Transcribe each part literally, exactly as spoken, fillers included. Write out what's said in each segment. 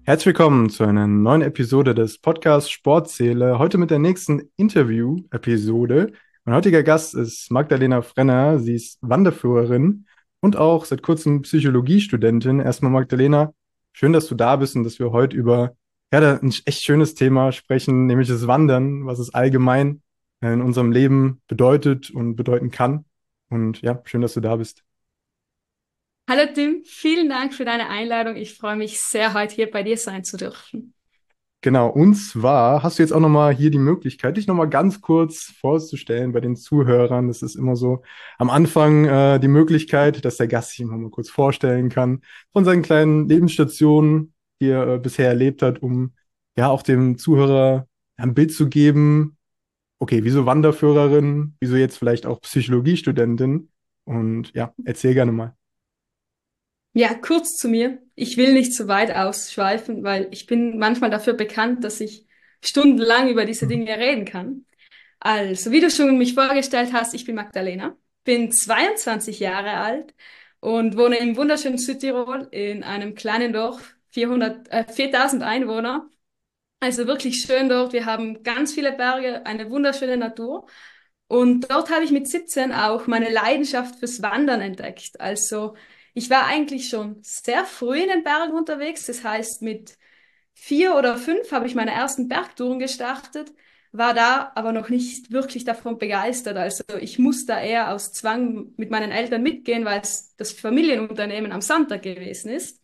Herzlich willkommen zu einer neuen Episode des Podcasts Sportseele. Heute mit der nächsten Interview-Episode. Mein heutiger Gast ist Magdalena Frenner. Sie ist Wanderführerin und auch seit kurzem Psychologiestudentin. Erstmal, Magdalena, schön, dass du da bist und dass wir heute über ja, da ein echt schönes Thema sprechen, nämlich das Wandern, was es allgemein äh, in unserem Leben bedeutet und bedeuten kann. Und ja, schön, dass du da bist. Hallo Tim, vielen Dank für deine Einladung. Ich freue mich sehr, heute hier bei dir sein zu dürfen. Genau, und zwar hast du jetzt auch nochmal hier die Möglichkeit, dich nochmal ganz kurz vorzustellen bei den Zuhörern. Das ist immer so am Anfang äh, die Möglichkeit, dass der Gast sich nochmal kurz vorstellen kann von seinen kleinen Lebensstationen, die er äh, bisher erlebt hat, um ja auch dem Zuhörer ein Bild zu geben. Okay, wieso Wanderführerin, wieso jetzt vielleicht auch Psychologiestudentin? Und ja, erzähl gerne mal. Ja, kurz zu mir. Ich will nicht zu weit ausschweifen, weil ich bin manchmal dafür bekannt, dass ich stundenlang über diese Mhm. Dinge reden kann. Also, wie du schon mich vorgestellt hast, ich bin Magdalena, bin zweiundzwanzig Jahre alt und wohne im wunderschönen Südtirol in einem kleinen Dorf, vierhundert, äh, viertausend Einwohner. Also wirklich schön dort. Wir haben ganz viele Berge, eine wunderschöne Natur. Und dort habe ich mit siebzehn auch meine Leidenschaft fürs Wandern entdeckt. Also ich war eigentlich schon sehr früh in den Bergen unterwegs. Das heißt, mit vier oder fünf habe ich meine ersten Bergtouren gestartet, war da aber noch nicht wirklich davon begeistert. Also ich musste da eher aus Zwang mit meinen Eltern mitgehen, weil es das Familienunternehmen am Sonntag gewesen ist.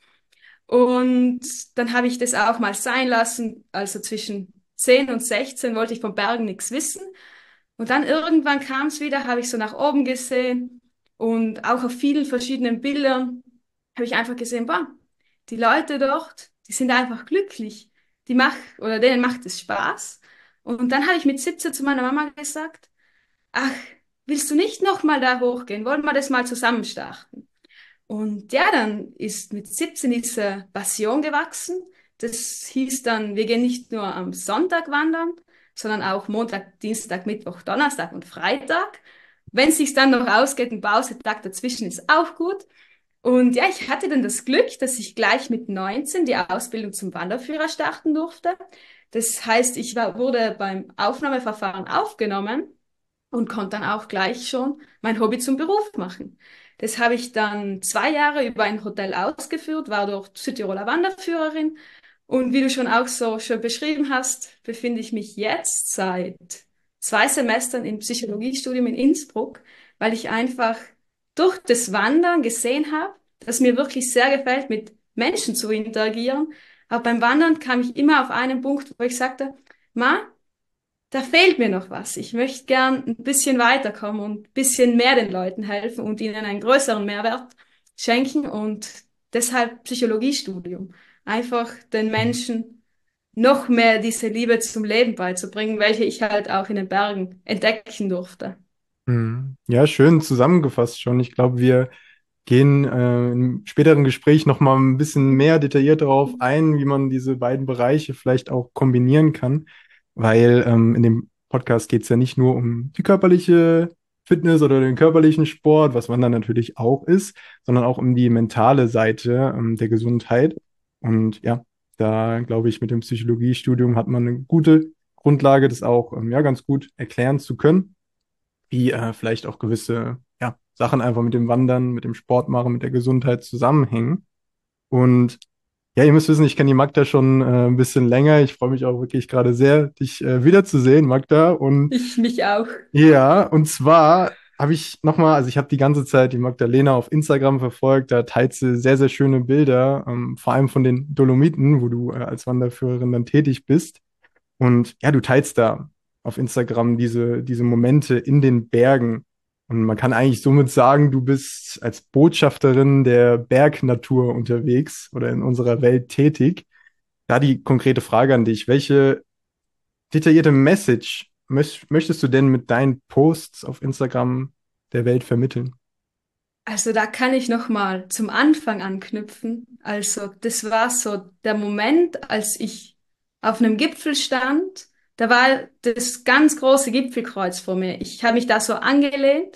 Und dann habe ich das auch mal sein lassen. Also zwischen zehn und sechzehn wollte ich von Bergen nichts wissen. Und dann irgendwann kam es wieder, habe ich so nach oben gesehen und auch auf vielen verschiedenen Bildern habe ich einfach gesehen, boah, die Leute dort, die sind einfach glücklich. Die macht, oder denen macht es Spaß. Und dann habe ich mit siebzehn zu meiner Mama gesagt, ach, willst du nicht noch mal da hochgehen? Wollen wir das mal zusammen starten? Und ja, dann ist mit siebzehn diese Passion gewachsen. Das hieß dann, wir gehen nicht nur am Sonntag wandern, sondern auch Montag, Dienstag, Mittwoch, Donnerstag und Freitag. Wenn es sich dann noch ausgeht, ein Pausetag dazwischen ist auch gut. Und ja, ich hatte dann das Glück, dass ich gleich mit neunzehn die Ausbildung zum Wanderführer starten durfte. Das heißt, ich war, wurde beim Aufnahmeverfahren aufgenommen und konnte dann auch gleich schon mein Hobby zum Beruf machen. Das habe ich dann zwei Jahre über ein Hotel ausgeführt, war dort Südtiroler Wanderführerin und wie du schon auch so schön beschrieben hast, befinde ich mich jetzt seit zwei Semestern im Psychologiestudium in Innsbruck, weil ich einfach durch das Wandern gesehen habe, dass mir wirklich sehr gefällt, mit Menschen zu interagieren. Aber beim Wandern kam ich immer auf einen Punkt, wo ich sagte, Ma, da fehlt mir noch was. Ich möchte gern ein bisschen weiterkommen und ein bisschen mehr den Leuten helfen und ihnen einen größeren Mehrwert schenken und deshalb Psychologiestudium. Einfach den Menschen noch mehr diese Liebe zum Leben beizubringen, welche ich halt auch in den Bergen entdecken durfte. Mhm. Ja, schön zusammengefasst schon. Ich glaube, wir gehen äh, im späteren Gespräch noch mal ein bisschen mehr detailliert darauf ein, wie man diese beiden Bereiche vielleicht auch kombinieren kann, weil ähm, in dem Podcast geht es ja nicht nur um die körperliche Fitness oder den körperlichen Sport, was man dann natürlich auch ist, sondern auch um die mentale Seite ähm, der Gesundheit. Und ja, da glaube ich, mit dem Psychologiestudium hat man eine gute Grundlage, das auch ähm, ja ganz gut erklären zu können, wie äh, vielleicht auch gewisse ja, Sachen einfach mit dem Wandern, mit dem Sport machen, mit der Gesundheit zusammenhängen. Und ja, ihr müsst wissen, ich kenne die Magda schon äh, ein bisschen länger. Ich freue mich auch wirklich gerade sehr, dich äh, wiederzusehen, Magda. Und Ich mich auch. ja, und zwar habe ich nochmal, also ich habe die ganze Zeit die Magdalena auf Instagram verfolgt, da teilt sie sehr, sehr schöne Bilder, ähm, vor allem von den Dolomiten, wo du äh, als Wanderführerin dann tätig bist. Und ja, du teilst da auf Instagram diese, diese Momente in den Bergen. Und man kann eigentlich somit sagen, du bist als Botschafterin der Bergnatur unterwegs oder in unserer Welt tätig. Da die konkrete Frage an dich. Welche detaillierte Message möcht, möchtest du denn mit deinen Posts auf Instagram der Welt vermitteln? Also da kann ich noch mal zum Anfang anknüpfen. Also das war so der Moment, als ich auf einem Gipfel stand. Da war das ganz große Gipfelkreuz vor mir. Ich habe mich da so angelehnt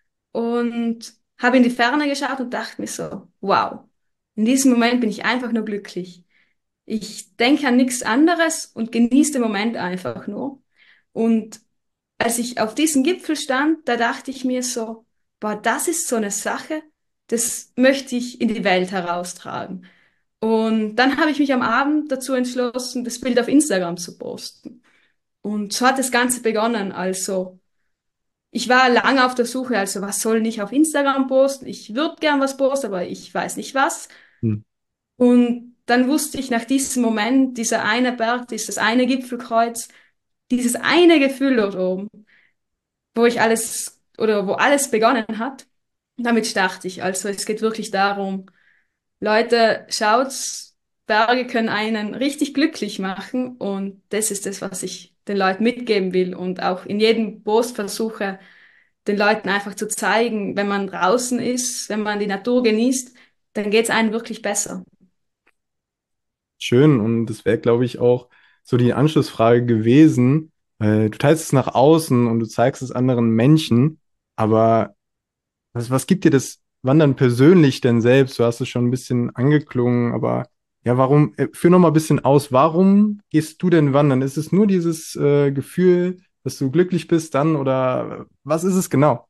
und habe in die Ferne geschaut und dachte mir so, wow, in diesem Moment bin ich einfach nur glücklich. Ich denke an nichts anderes und genieße den Moment einfach nur. Und als ich auf diesem Gipfel stand, da dachte ich mir so, boah, das ist so eine Sache, das möchte ich in die Welt heraustragen. Und dann habe ich mich am Abend dazu entschlossen, das Bild auf Instagram zu posten. Und so hat das Ganze begonnen. Also, ich war lange auf der Suche, also was soll ich auf Instagram posten? Ich würde gern was posten, aber ich weiß nicht was. Hm. Und dann wusste ich nach diesem Moment, dieser eine Berg, dieses eine Gipfelkreuz, dieses eine Gefühl dort oben, wo ich alles oder wo alles begonnen hat, damit starte ich. Also es geht wirklich darum, Leute, schaut's, Berge können einen richtig glücklich machen und das ist das, was ich den Leuten mitgeben will und auch in jedem Post versuche, den Leuten einfach zu zeigen, wenn man draußen ist, wenn man die Natur genießt, dann geht's einem wirklich besser. Schön. Und das wäre, glaube ich, auch so die Anschlussfrage gewesen. Äh, du teilst es nach außen und du zeigst es anderen Menschen, aber was, was gibt dir das Wandern persönlich denn selbst? Du hast es schon ein bisschen angeklungen, aber ja, warum, äh, führ noch mal ein bisschen aus, warum gehst du denn wandern? Ist es nur dieses äh, Gefühl, dass du glücklich bist dann oder was ist es genau?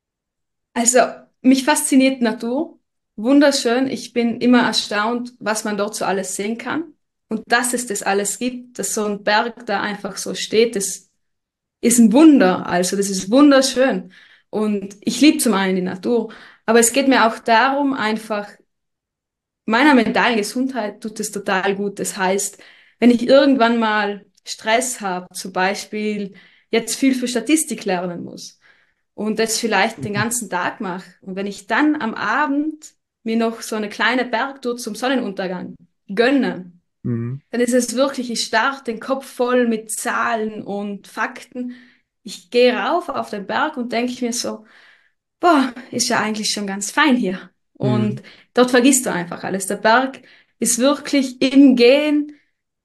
Also, mich fasziniert Natur. Wunderschön. Ich bin immer erstaunt, was man dort so alles sehen kann. Und dass es das alles gibt, dass so ein Berg da einfach so steht, das ist ein Wunder. Also, das ist wunderschön. Und ich liebe zum einen die Natur. Aber es geht mir auch darum, einfach meiner mentalen Gesundheit tut es total gut. Das heißt, wenn ich irgendwann mal Stress habe, zum Beispiel jetzt viel für Statistik lernen muss, und das vielleicht den ganzen Tag mache. Und wenn ich dann am Abend mir noch so eine kleine Bergtour zum Sonnenuntergang gönne, Mhm. dann ist es wirklich, ich starte den Kopf voll mit Zahlen und Fakten. Ich gehe rauf auf den Berg und denke mir so, boah, ist ja eigentlich schon ganz fein hier. Und Mhm. dort vergisst du einfach alles. Der Berg ist wirklich im Gehen.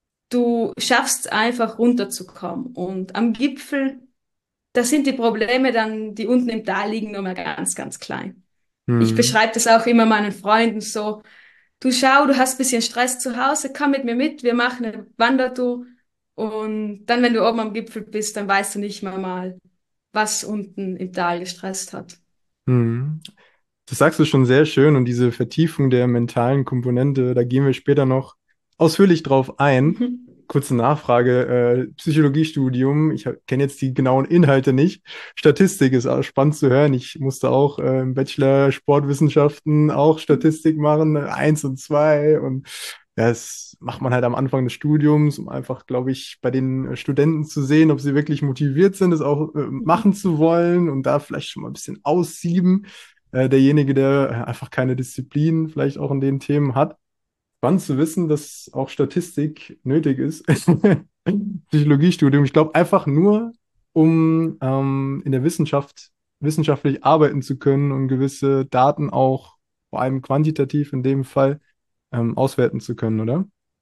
Du schaffst einfach runterzukommen. Und am Gipfel da sind die Probleme dann, die unten im Tal liegen, nur mal ganz, ganz klein. Ich Mhm. beschreibe das auch immer meinen Freunden so. Du schau, du hast ein bisschen Stress zu Hause, komm mit mir mit, wir machen eine Wandertour. Und dann, wenn du oben am Gipfel bist, dann weißt du nicht mehr mal, was unten im Tal gestresst hat. Mhm. Das sagst du schon sehr schön und diese Vertiefung der mentalen Komponente, da gehen wir später noch ausführlich drauf ein. Mhm. Kurze Nachfrage, äh, Psychologiestudium, ich kenne jetzt die genauen Inhalte nicht. Statistik ist auch spannend zu hören. Ich musste auch äh, im Bachelor Sportwissenschaften auch Statistik machen, äh, eins und zwei und ja, das macht man halt am Anfang des Studiums, um einfach, glaube ich, bei den äh, Studenten zu sehen, ob sie wirklich motiviert sind, es auch äh, machen zu wollen und da vielleicht schon mal ein bisschen aussieben äh, derjenige, der einfach keine Disziplin vielleicht auch in den Themen hat. Spannend zu wissen, dass auch Statistik nötig ist. Psychologiestudium. Ich glaube einfach nur, um ähm, in der Wissenschaft wissenschaftlich arbeiten zu können und gewisse Daten auch, vor allem quantitativ in dem Fall, ähm, auswerten zu können, oder?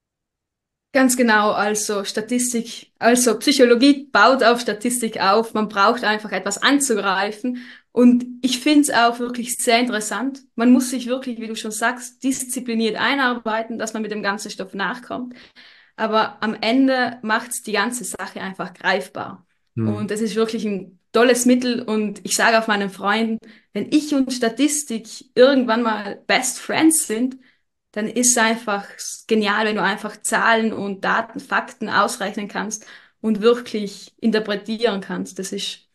Ganz genau, also Statistik, also Psychologie baut auf Statistik auf. Man braucht einfach etwas anzugreifen. Und ich finde es auch wirklich sehr interessant. Man muss sich wirklich, wie du schon sagst, diszipliniert einarbeiten, dass man mit dem ganzen Stoff nachkommt. Aber am Ende macht die ganze Sache einfach greifbar. Hm. Und es ist wirklich ein tolles Mittel. Und ich sage auch meinen Freunden, wenn ich und Statistik irgendwann mal Best Friends sind, dann ist es einfach genial, wenn du einfach Zahlen und Daten, Fakten ausrechnen kannst und wirklich interpretieren kannst. Das ist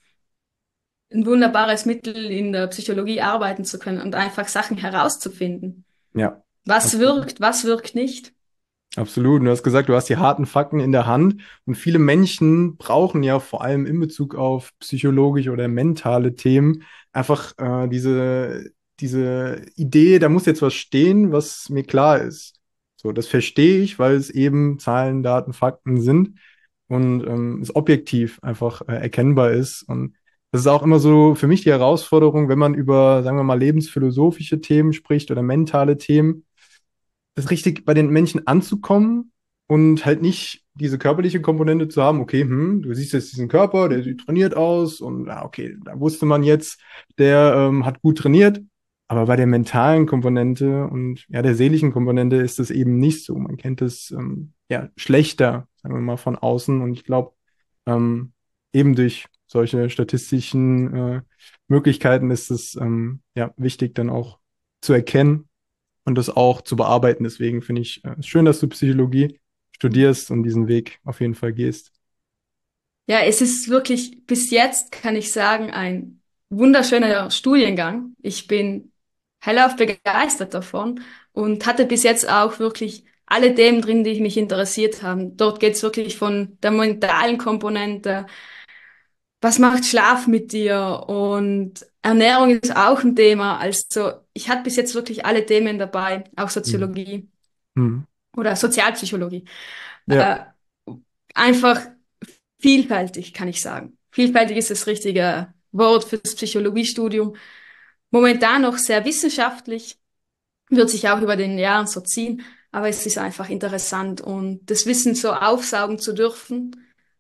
ein wunderbares Mittel, in der Psychologie arbeiten zu können und einfach Sachen herauszufinden. Ja, Was absolut. wirkt, was wirkt nicht. Absolut. Du hast gesagt, du hast die harten Fakten in der Hand und viele Menschen brauchen ja vor allem in Bezug auf psychologische oder mentale Themen einfach äh, diese, diese Idee, da muss jetzt was stehen, was mir klar ist. So, das verstehe ich, weil es eben Zahlen, Daten, Fakten sind und ähm, es objektiv einfach äh, erkennbar ist. Und das ist auch immer so für mich die Herausforderung, wenn man über, sagen wir mal, lebensphilosophische Themen spricht oder mentale Themen das richtig bei den Menschen anzukommen und halt nicht diese körperliche Komponente zu haben, okay, hm, du siehst jetzt diesen Körper, der sieht trainiert aus und ah, okay, da wusste man jetzt, der ähm, hat gut trainiert, Aber bei der mentalen Komponente und ja, der seelischen Komponente ist es eben nicht so. Man kennt es ähm, ja schlechter, sagen wir mal, von außen. Und ich glaube, ähm, eben durch solche statistischen äh, Möglichkeiten ist es ähm, ja wichtig, dann auch zu erkennen und das auch zu bearbeiten. Deswegen finde ich äh, es schön, dass du Psychologie studierst und diesen Weg auf jeden Fall gehst. Ja, es ist wirklich bis jetzt, kann ich sagen, ein wunderschöner Studiengang. Ich bin hellauf begeistert davon und hatte bis jetzt auch wirklich alle Themen drin, die mich interessiert haben. Dort geht es wirklich von der mentalen Komponente, was macht Schlaf mit dir, und Ernährung ist auch ein Thema. Also ich hatte bis jetzt wirklich alle Themen dabei, auch Mhm. Soziologie Mhm. oder Sozialpsychologie. Ja. Äh, einfach vielfältig, kann ich sagen. Vielfältig ist das richtige Wort fürs Psychologiestudium. Momentan noch sehr wissenschaftlich, wird sich auch über den Jahren so ziehen, aber es ist einfach interessant, und das Wissen so aufsaugen zu dürfen,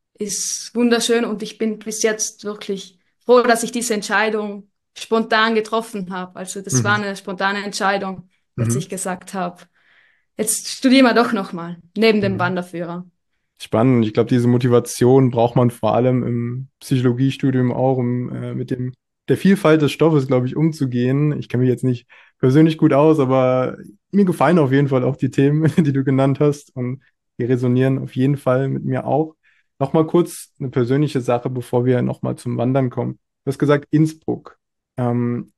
ist wunderschön, und ich bin bis jetzt wirklich froh, dass ich diese Entscheidung spontan getroffen habe. Also das war Mhm. eine spontane Entscheidung, dass Mhm. ich gesagt habe, jetzt studieren wir doch nochmal neben dem Mhm. Wanderführer. Spannend. Ich glaube, diese Motivation braucht man vor allem im Psychologiestudium auch, um äh, mit dem der Vielfalt des Stoffes, glaube ich, umzugehen. Ich kenne mich jetzt nicht persönlich gut aus, aber mir gefallen auf jeden Fall auch die Themen, die du genannt hast, und die resonieren auf jeden Fall mit mir auch. Nochmal kurz eine persönliche Sache, bevor wir nochmal zum Wandern kommen. Du hast gesagt Innsbruck. Ähm,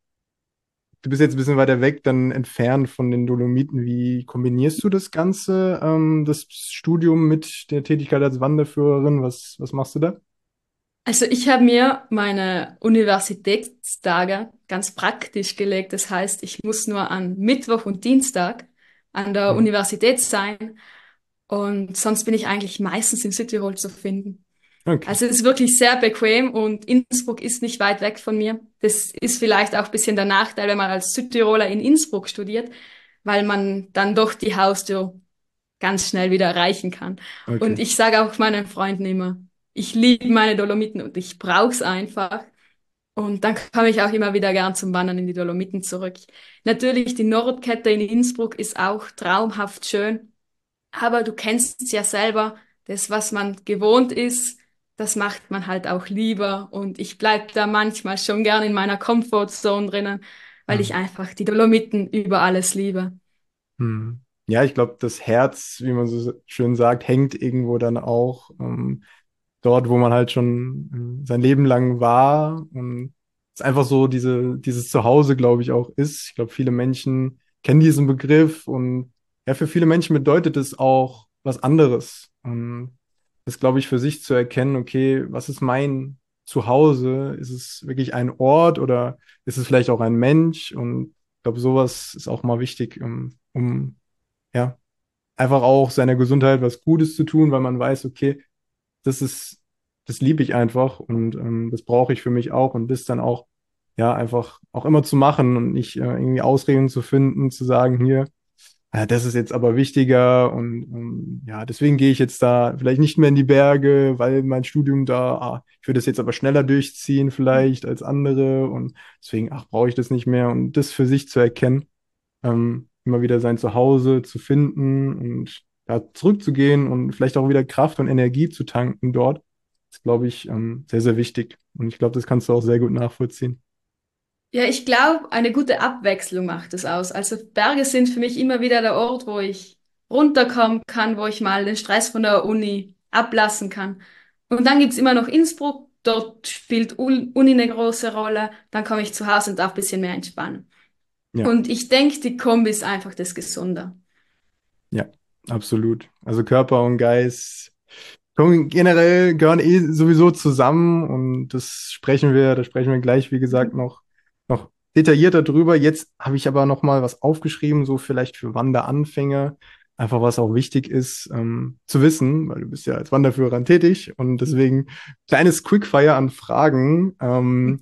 Du bist jetzt ein bisschen weiter weg, dann entfernt von den Dolomiten. Wie kombinierst du das Ganze, ähm, das Studium mit der Tätigkeit als Wanderführerin? Was, was machst du da? Also ich habe mir meine Universitätstage ganz praktisch gelegt. Das heißt, ich muss nur an Mittwoch und Dienstag an der Hm. Universität sein, und sonst bin ich eigentlich meistens in Südtirol zu finden. Okay, Also es ist wirklich sehr bequem, und Innsbruck ist nicht weit weg von mir. Das ist vielleicht auch ein bisschen der Nachteil, wenn man als Südtiroler in Innsbruck studiert, weil man dann doch die Haustür ganz schnell wieder erreichen kann. Und okay. ich sage auch meinen Freunden immer, ich liebe meine Dolomiten und ich brauche es einfach. Und dann komme ich auch immer wieder gern zum Wandern in die Dolomiten zurück. Natürlich, die Nordkette in Innsbruck ist auch traumhaft schön, aber du kennst es ja selber, das, was man gewohnt ist, das macht man halt auch lieber. Und ich bleib da manchmal schon gern in meiner Comfortzone drinnen, weil Hm. ich einfach die Dolomiten über alles liebe. Hm. Ja, ich glaube, das Herz, wie man so schön sagt, hängt irgendwo dann auch ähm, dort, wo man halt schon äh, sein Leben lang war, und es einfach so diese, dieses Zuhause, glaube ich, auch ist. Ich glaube, viele Menschen kennen diesen Begriff, und ja, für viele Menschen bedeutet es auch was anderes. Und das, glaube ich, für sich zu erkennen, okay, was ist mein Zuhause? Ist es wirklich ein Ort oder ist es vielleicht auch ein Mensch? Und ich glaube, sowas ist auch mal wichtig, um, um ja, einfach auch seiner Gesundheit was Gutes zu tun, weil man weiß, okay, das ist, das liebe ich einfach, und ähm, das brauche ich für mich auch, und das dann auch, ja, einfach auch immer zu machen und nicht äh, irgendwie Ausreden zu finden, zu sagen, hier, ja, das ist jetzt aber wichtiger, und ähm, ja, deswegen gehe ich jetzt da vielleicht nicht mehr in die Berge, weil mein Studium da, ah, ich würde das jetzt aber schneller durchziehen vielleicht als andere, und deswegen, ach, brauche ich das nicht mehr, und das für sich zu erkennen, ähm, immer wieder sein Zuhause zu finden und ja, zurückzugehen und vielleicht auch wieder Kraft und Energie zu tanken dort, ist, glaube ich, ähm, sehr, sehr wichtig. Und ich glaube, das kannst du auch sehr gut nachvollziehen. Ja, ich glaube, eine gute Abwechslung macht es aus. Also Berge sind für mich immer wieder der Ort, wo ich runterkommen kann, wo ich mal den Stress von der Uni ablassen kann. Und dann gibt's immer noch Innsbruck, dort spielt U- Uni eine große Rolle. Dann komme ich zu Hause und darf ein bisschen mehr entspannen. Ja, Und ich denke, die Kombi ist einfach das Gesunde. ja, absolut. Also Körper und Geist kommen generell gehören eh sowieso zusammen, und das sprechen wir, da sprechen wir gleich, wie gesagt, noch, noch detaillierter drüber. Jetzt habe ich aber noch mal was aufgeschrieben, so vielleicht für Wanderanfänger, einfach was auch wichtig ist ähm, zu wissen, weil du bist ja als Wanderführer tätig, und deswegen kleines Quickfire an Fragen ähm,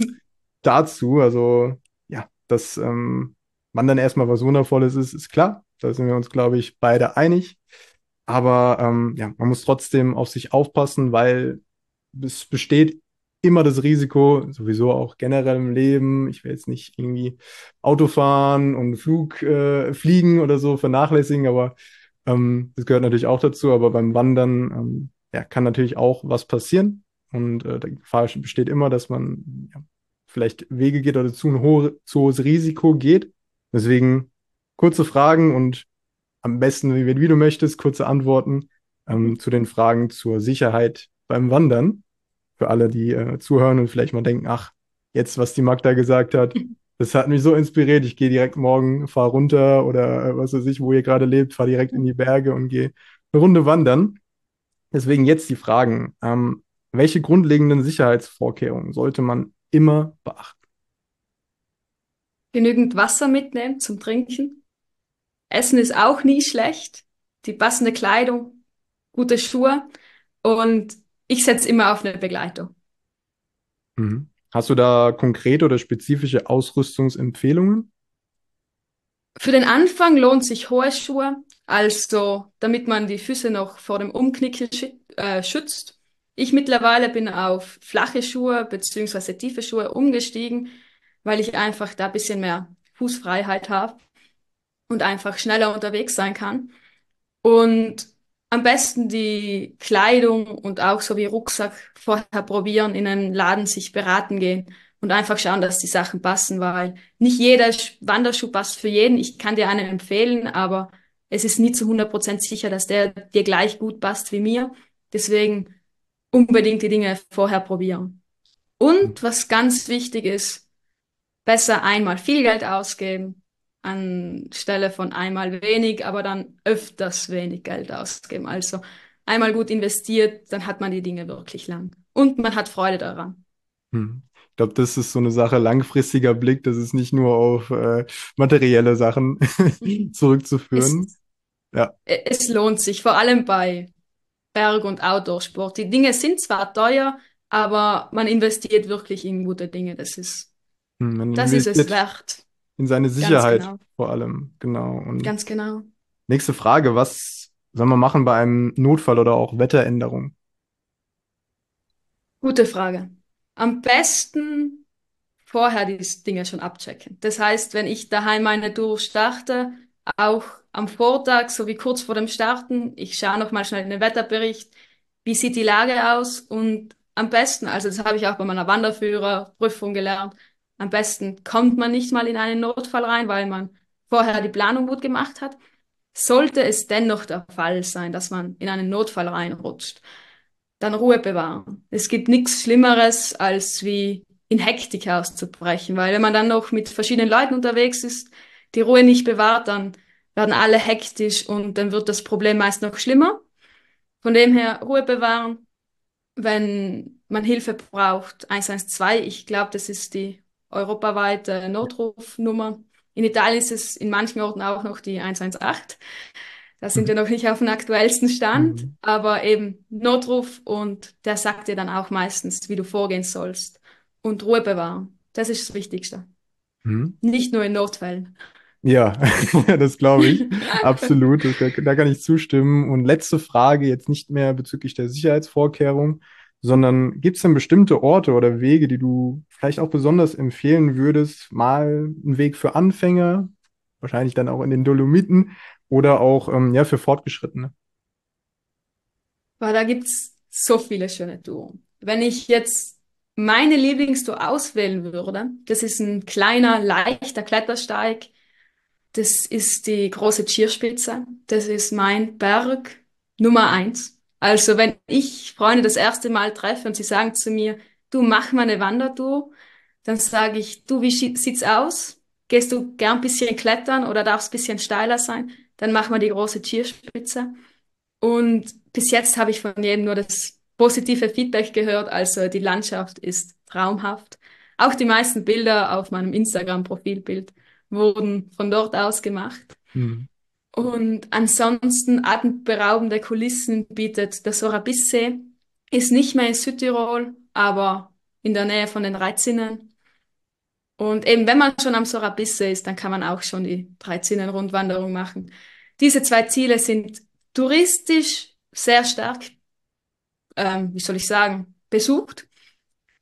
dazu. Also ja, dass ähm, Wandern erstmal was Wundervolles ist, ist klar. Da sind wir uns, glaube ich, beide einig. Aber ähm, ja, man muss trotzdem auf sich aufpassen, weil es besteht immer das Risiko, sowieso auch generell im Leben. Ich will jetzt nicht irgendwie Auto fahren und Flug, äh, fliegen oder so vernachlässigen, aber ähm, das gehört natürlich auch dazu. Aber beim Wandern, ähm, ja, kann natürlich auch was passieren. Und äh, die Gefahr besteht immer, dass man ja, vielleicht Wege geht oder zu ein hohe, zu hohes Risiko geht. Deswegen kurze Fragen und am besten, wie, wie du möchtest, kurze Antworten ähm, zu den Fragen zur Sicherheit beim Wandern. Für alle, die äh, zuhören und vielleicht mal denken, ach, jetzt, was die Magda gesagt hat, das hat mich so inspiriert. Ich gehe direkt morgen, fahre runter oder äh, was weiß ich, wo ihr gerade lebt, fahre direkt in die Berge und gehe eine Runde wandern. Deswegen jetzt die Fragen. Ähm, welche grundlegenden Sicherheitsvorkehrungen sollte man immer beachten? Genügend Wasser mitnehmen zum Trinken. Essen ist auch nie schlecht. Die passende Kleidung, gute Schuhe und ich setze immer auf eine Begleitung. Mhm. Hast du da konkrete oder spezifische Ausrüstungsempfehlungen? Für den Anfang lohnt sich hohe Schuhe, also damit man die Füße noch vor dem Umknicken schü äh, schützt. Ich mittlerweile bin auf flache Schuhe beziehungsweise tiefe Schuhe umgestiegen, weil ich einfach da ein bisschen mehr Fußfreiheit habe und einfach schneller unterwegs sein kann. Und am besten die Kleidung und auch so wie Rucksack vorher probieren, in einen Laden sich beraten gehen und einfach schauen, dass die Sachen passen, weil nicht jeder Sch- Wanderschuh passt für jeden. Ich kann dir einen empfehlen, aber es ist nie zu hundert Prozent sicher, dass der dir gleich gut passt wie mir. Deswegen unbedingt die Dinge vorher probieren. Und was ganz wichtig ist, besser einmal viel Geld ausgeben, anstelle von einmal wenig, aber dann öfters wenig Geld ausgeben. Also einmal gut investiert, dann hat man die Dinge wirklich lang. Und man hat Freude daran. Hm. Ich glaube, das ist so eine Sache, langfristiger Blick, das ist nicht nur auf äh, materielle Sachen zurückzuführen. Es, Ja. es lohnt sich, vor allem bei Berg- und Outdoorsport. Die Dinge sind zwar teuer, aber man investiert wirklich in gute Dinge. Das ist, Hm, man das ist es investiert wert. in seine Ganz Sicherheit genau. vor allem, genau. Und Ganz genau. nächste Frage, was soll man machen bei einem Notfall oder auch Wetteränderung? Gute Frage. Am besten vorher die Dinge schon abchecken. Das heißt, wenn ich daheim meine Tour starte, auch am Vortag sowie kurz vor dem Starten, ich schaue noch mal schnell in den Wetterbericht, wie sieht die Lage aus und am besten, also das habe ich auch bei meiner Wanderführerprüfung gelernt, am besten kommt man nicht mal in einen Notfall rein, weil man vorher die Planung gut gemacht hat. Sollte es dennoch der Fall sein, dass man in einen Notfall reinrutscht, dann Ruhe bewahren. Es gibt nichts Schlimmeres, als wie in Hektik auszubrechen, weil wenn man dann noch mit verschiedenen Leuten unterwegs ist, die Ruhe nicht bewahrt, dann werden alle hektisch und dann wird das Problem meist noch schlimmer. Von dem her Ruhe bewahren, wenn man Hilfe braucht, eins eins zwei, ich glaube, das ist die europaweite Notrufnummer. In Italien ist es in manchen Orten auch noch die eins eins acht. Da sind wir noch nicht auf dem aktuellsten Stand, Mhm. aber eben Notruf und der sagt dir dann auch meistens, wie du vorgehen sollst. Und Ruhe bewahren. Das ist das Wichtigste. Mhm. Nicht nur in Notfällen. Ja, das glaube ich. Absolut. Das, da, da kann ich zustimmen. Und letzte Frage, jetzt nicht mehr bezüglich der Sicherheitsvorkehrung, sondern gibt es denn bestimmte Orte oder Wege, die du vielleicht auch besonders empfehlen würdest? Mal ein Weg für Anfänger, wahrscheinlich dann auch in den Dolomiten oder auch ähm, ja, für Fortgeschrittene. Weil da gibt's so viele schöne Touren. Wenn ich jetzt meine Lieblingstour auswählen würde, das ist ein kleiner, leichter Klettersteig. Das ist die große Zierspitze. Das ist mein Berg Nummer eins. Also wenn ich Freunde das erste Mal treffe und sie sagen zu mir, du mach mal eine Wandertour, dann sage ich, du, wie schi- sieht's aus? Gehst du gern ein bisschen klettern oder darf es ein bisschen steiler sein? Dann mach mal die große Zierspitze. Und bis jetzt habe ich von jedem nur das positive Feedback gehört. Also die Landschaft ist traumhaft. Auch die meisten Bilder auf meinem Instagram-Profilbild wurden von dort aus gemacht. Hm. Und ansonsten atemberaubende Kulissen bietet der Sorabissee. Ist nicht mehr in Südtirol, aber in der Nähe von den Drei-Zinnen. Und eben, wenn man schon am Sorabissee ist, dann kann man auch schon die Drei-Zinnen-Rundwanderung machen. Diese zwei Ziele sind touristisch sehr stark, ähm, wie soll ich sagen, besucht.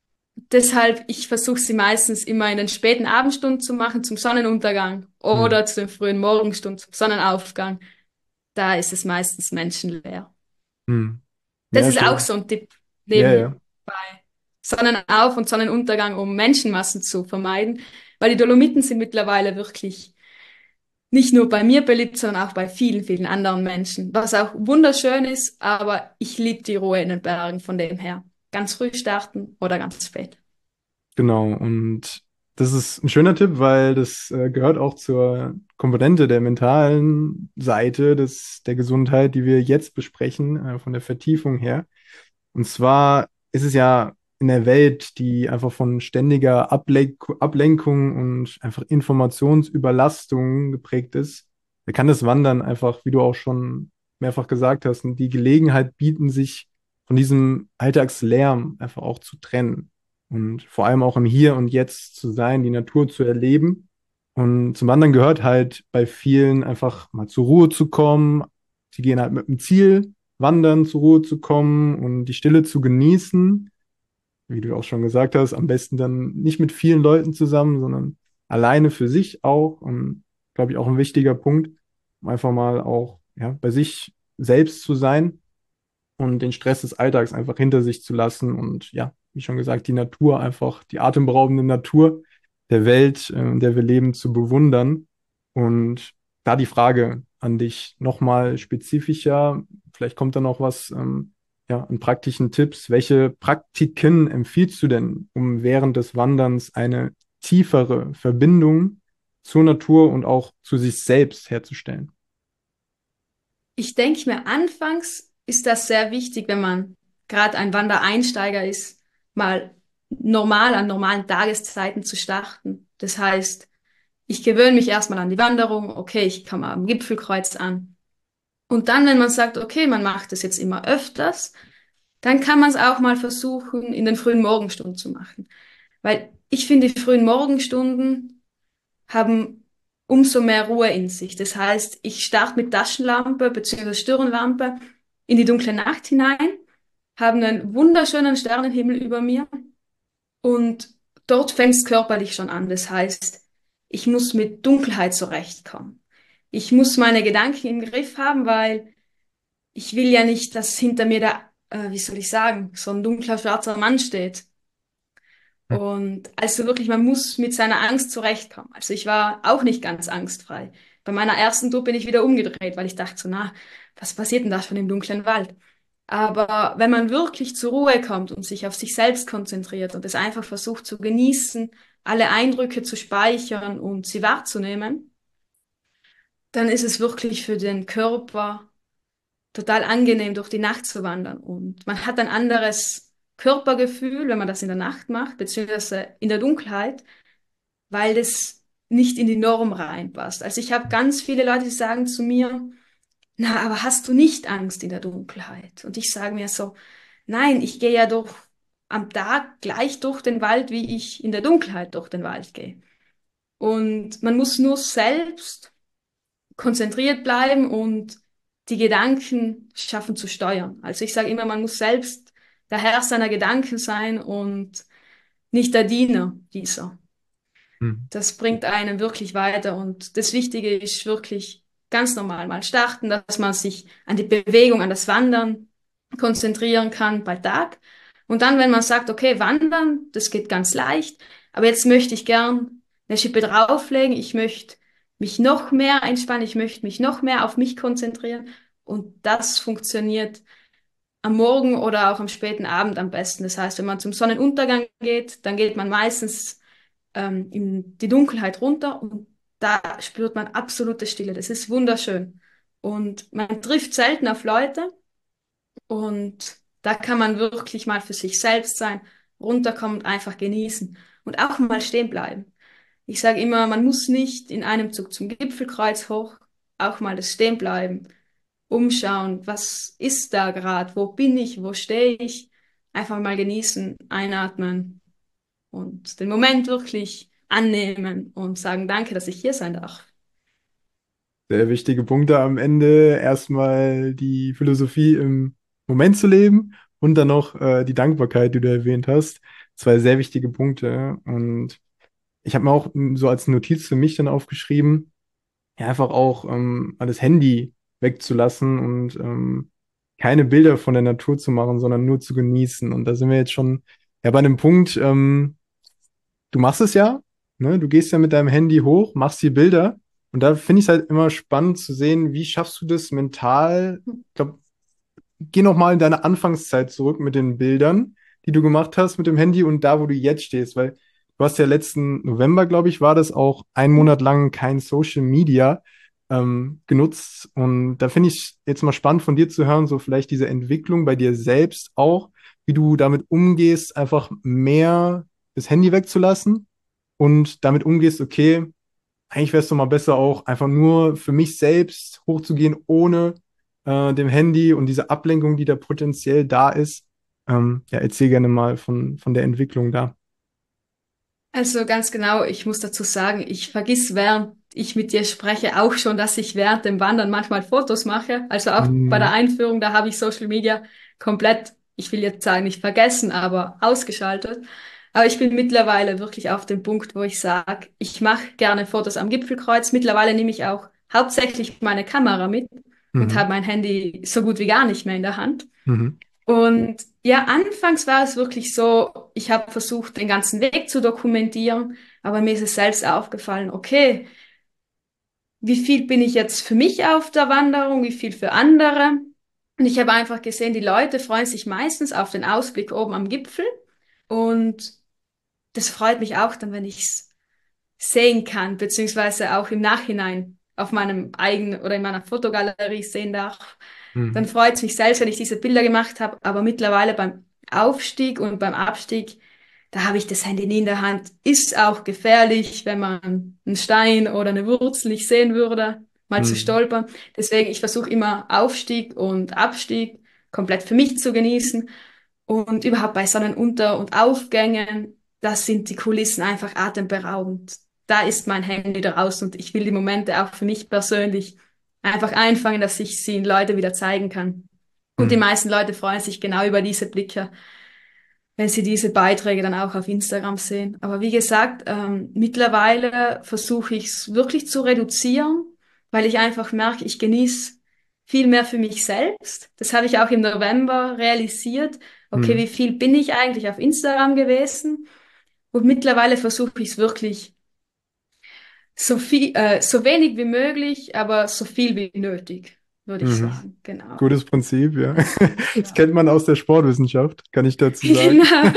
Deshalb, ich versuche sie meistens immer in den späten Abendstunden zu machen, zum Sonnenuntergang Hm. oder zu den frühen Morgenstunden, zum Sonnenaufgang. Da ist es meistens menschenleer. Hm. Das Ja, ist auch schön. so ein Tipp Ja, ja. nebenbei. Sonnenauf- und Sonnenuntergang, um Menschenmassen zu vermeiden, weil die Dolomiten sind mittlerweile wirklich nicht nur bei mir beliebt, sondern auch bei vielen, vielen anderen Menschen, was auch wunderschön ist, aber ich liebe die Ruhe in den Bergen von dem her. Ganz früh starten oder ganz spät. Genau, und das ist ein schöner Tipp, weil das äh, gehört auch zur Komponente der mentalen Seite des, der Gesundheit, die wir jetzt besprechen, äh, von der Vertiefung her. Und zwar ist es ja in der Welt, die einfach von ständiger Ablenk Ablenkung und einfach Informationsüberlastung geprägt ist, da kann das Wandern einfach, wie du auch schon mehrfach gesagt hast, die Gelegenheit bieten, sich von diesem Alltagslärm einfach auch zu trennen und vor allem auch im Hier und Jetzt zu sein, die Natur zu erleben. Und zum Wandern gehört halt bei vielen einfach mal zur Ruhe zu kommen. Sie gehen halt mit dem Ziel, wandern, zur Ruhe zu kommen und die Stille zu genießen. Wie du auch schon gesagt hast, am besten dann nicht mit vielen Leuten zusammen, sondern alleine für sich auch. Und glaube ich auch ein wichtiger Punkt, um einfach mal auch ja, bei sich selbst zu sein und den Stress des Alltags einfach hinter sich zu lassen und ja, wie schon gesagt, die Natur einfach, die atemberaubende Natur der Welt, äh, in der wir leben, zu bewundern. Und da die Frage an dich nochmal spezifischer, vielleicht kommt da noch was, ähm, ja, an praktischen Tipps. Welche Praktiken empfiehlst du denn, um während des Wanderns eine tiefere Verbindung zur Natur und auch zu sich selbst herzustellen? Ich denke mir, anfangs ist das sehr wichtig, wenn man gerade ein Wandereinsteiger ist, mal normal an normalen Tageszeiten zu starten. Das heißt, ich gewöhne mich erstmal an die Wanderung, okay, ich komme am Gipfelkreuz an. Und dann, wenn man sagt, okay, man macht das jetzt immer öfters, dann kann man es auch mal versuchen, in den frühen Morgenstunden zu machen. Weil ich finde, die frühen Morgenstunden haben umso mehr Ruhe in sich. Das heißt, ich starte mit Taschenlampe bzw. Stirnlampe in die dunkle Nacht hinein, habe einen wunderschönen Sternenhimmel über mir und dort fängt es körperlich schon an. Das heißt, ich muss mit Dunkelheit zurechtkommen. Ich muss meine Gedanken im Griff haben, weil ich will ja nicht, dass hinter mir da, äh, wie soll ich sagen, so ein dunkler, schwarzer Mann steht. Und also wirklich, man muss mit seiner Angst zurechtkommen. Also ich war auch nicht ganz angstfrei. Bei meiner ersten Tour bin ich wieder umgedreht, weil ich dachte so, na, was passiert denn da schon im dunklen Wald? Aber wenn man wirklich zur Ruhe kommt und sich auf sich selbst konzentriert und es einfach versucht zu genießen, alle Eindrücke zu speichern und sie wahrzunehmen, dann ist es wirklich für den Körper total angenehm, durch die Nacht zu wandern. Und man hat ein anderes Körpergefühl, wenn man das in der Nacht macht, beziehungsweise in der Dunkelheit, weil das nicht in die Norm reinpasst. Also ich habe ganz viele Leute, die sagen zu mir, na, aber hast du nicht Angst in der Dunkelheit? Und ich sage mir so, nein, ich gehe ja doch am Tag gleich durch den Wald, wie ich in der Dunkelheit durch den Wald gehe. Und man muss nur selbst konzentriert bleiben und die Gedanken schaffen zu steuern. Also ich sage immer, man muss selbst der Herr seiner Gedanken sein und nicht der Diener dieser. Hm. Das bringt einen wirklich weiter und das Wichtige ist wirklich ganz normal mal starten, dass man sich an die Bewegung, an das Wandern konzentrieren kann bei Tag. Und dann, wenn man sagt, okay, wandern, das geht ganz leicht, aber jetzt möchte ich gern eine Schippe drauflegen, ich möchte mich noch mehr entspannen, ich möchte mich noch mehr auf mich konzentrieren und das funktioniert am Morgen oder auch am späten Abend am besten. Das heißt, wenn man zum Sonnenuntergang geht, dann geht man meistens ähm, in die Dunkelheit runter und da spürt man absolute Stille. Das ist wunderschön. Und man trifft selten auf Leute und da kann man wirklich mal für sich selbst sein, runterkommen und einfach genießen und auch mal stehen bleiben. Ich sage immer, man muss nicht in einem Zug zum Gipfelkreuz hoch, auch mal das Stehenbleiben, umschauen, was ist da gerade, wo bin ich, wo stehe ich, einfach mal genießen, einatmen und den Moment wirklich annehmen und sagen, danke, dass ich hier sein darf. Sehr wichtige Punkte am Ende. Erstmal die Philosophie im Moment zu leben und dann noch äh, die Dankbarkeit, die du erwähnt hast. zwei sehr wichtige Punkte. Und ich habe mir auch m, so als Notiz für mich dann aufgeschrieben, ja, einfach auch ähm, mal das Handy wegzulassen und ähm, keine Bilder von der Natur zu machen, sondern nur zu genießen. Und da sind wir jetzt schon ja bei einem Punkt, ähm, du machst es ja, ne? Du gehst ja mit deinem Handy hoch, machst die Bilder. Und da finde ich es halt immer spannend zu sehen, wie schaffst du das mental? Ich glaube, geh noch mal in deine Anfangszeit zurück mit den Bildern, die du gemacht hast mit dem Handy und da, wo du jetzt stehst, weil du hast ja letzten November, glaube ich, war das auch einen Monat lang kein Social Media ähm, genutzt. Und da finde ich jetzt mal spannend von dir zu hören, so vielleicht diese Entwicklung bei dir selbst auch, wie du damit umgehst, einfach mehr das Handy wegzulassen und damit umgehst, okay, eigentlich wäre es doch mal besser auch einfach nur für mich selbst hochzugehen, ohne äh, dem Handy und diese Ablenkung, die da potenziell da ist. Ähm, ja, erzähl gerne mal von, von der Entwicklung da. Also ganz genau, ich muss dazu sagen, ich vergiss, während ich mit dir spreche, auch schon, dass ich während dem Wandern manchmal Fotos mache. Also auch bei der Mhm. Einführung, da habe ich Social Media komplett, ich will jetzt sagen, nicht vergessen, aber ausgeschaltet. Aber ich bin mittlerweile wirklich auf dem Punkt, wo ich sage, ich mache gerne Fotos am Gipfelkreuz. Mittlerweile nehme ich auch hauptsächlich meine Kamera mit und Mhm. habe mein Handy so gut wie gar nicht mehr in der Hand. Mhm. Und ja, anfangs war es wirklich so, ich habe versucht, den ganzen Weg zu dokumentieren, aber mir ist es selbst aufgefallen, okay, wie viel bin ich jetzt für mich auf der Wanderung, wie viel für andere? Und ich habe einfach gesehen, die Leute freuen sich meistens auf den Ausblick oben am Gipfel. Und das freut mich auch dann, wenn ich es sehen kann, beziehungsweise auch im Nachhinein auf meinem eigenen oder in meiner Fotogalerie sehen darf. Dann Mhm. freut es mich selbst, wenn ich diese Bilder gemacht habe. Aber mittlerweile beim Aufstieg und beim Abstieg, da habe ich das Handy nie in der Hand. Ist auch gefährlich, wenn man einen Stein oder eine Wurzel nicht sehen würde, mal zu Mhm. stolpern. Deswegen, ich versuche immer Aufstieg und Abstieg komplett für mich zu genießen. Und überhaupt bei Sonnenunter- und Aufgängen, das sind die Kulissen einfach atemberaubend. Da ist mein Handy draußen und ich will die Momente auch für mich persönlich einfach einfangen, dass ich sie den Leuten wieder zeigen kann. Und die Mhm. meisten Leute freuen sich genau über diese Blicke, wenn sie diese Beiträge dann auch auf Instagram sehen. Aber wie gesagt, ähm, mittlerweile versuche ich es wirklich zu reduzieren, weil ich einfach merke, ich genieße viel mehr für mich selbst. Das habe ich auch im November realisiert. Okay, wie Mhm. viel bin ich eigentlich auf Instagram gewesen? Und mittlerweile versuche ich es wirklich so viel, äh, so wenig wie möglich, aber so viel wie nötig, würde ich Mhm. sagen. Genau. Gutes Prinzip, ja. Das Ja. kennt man aus der Sportwissenschaft, kann ich dazu sagen. Genau.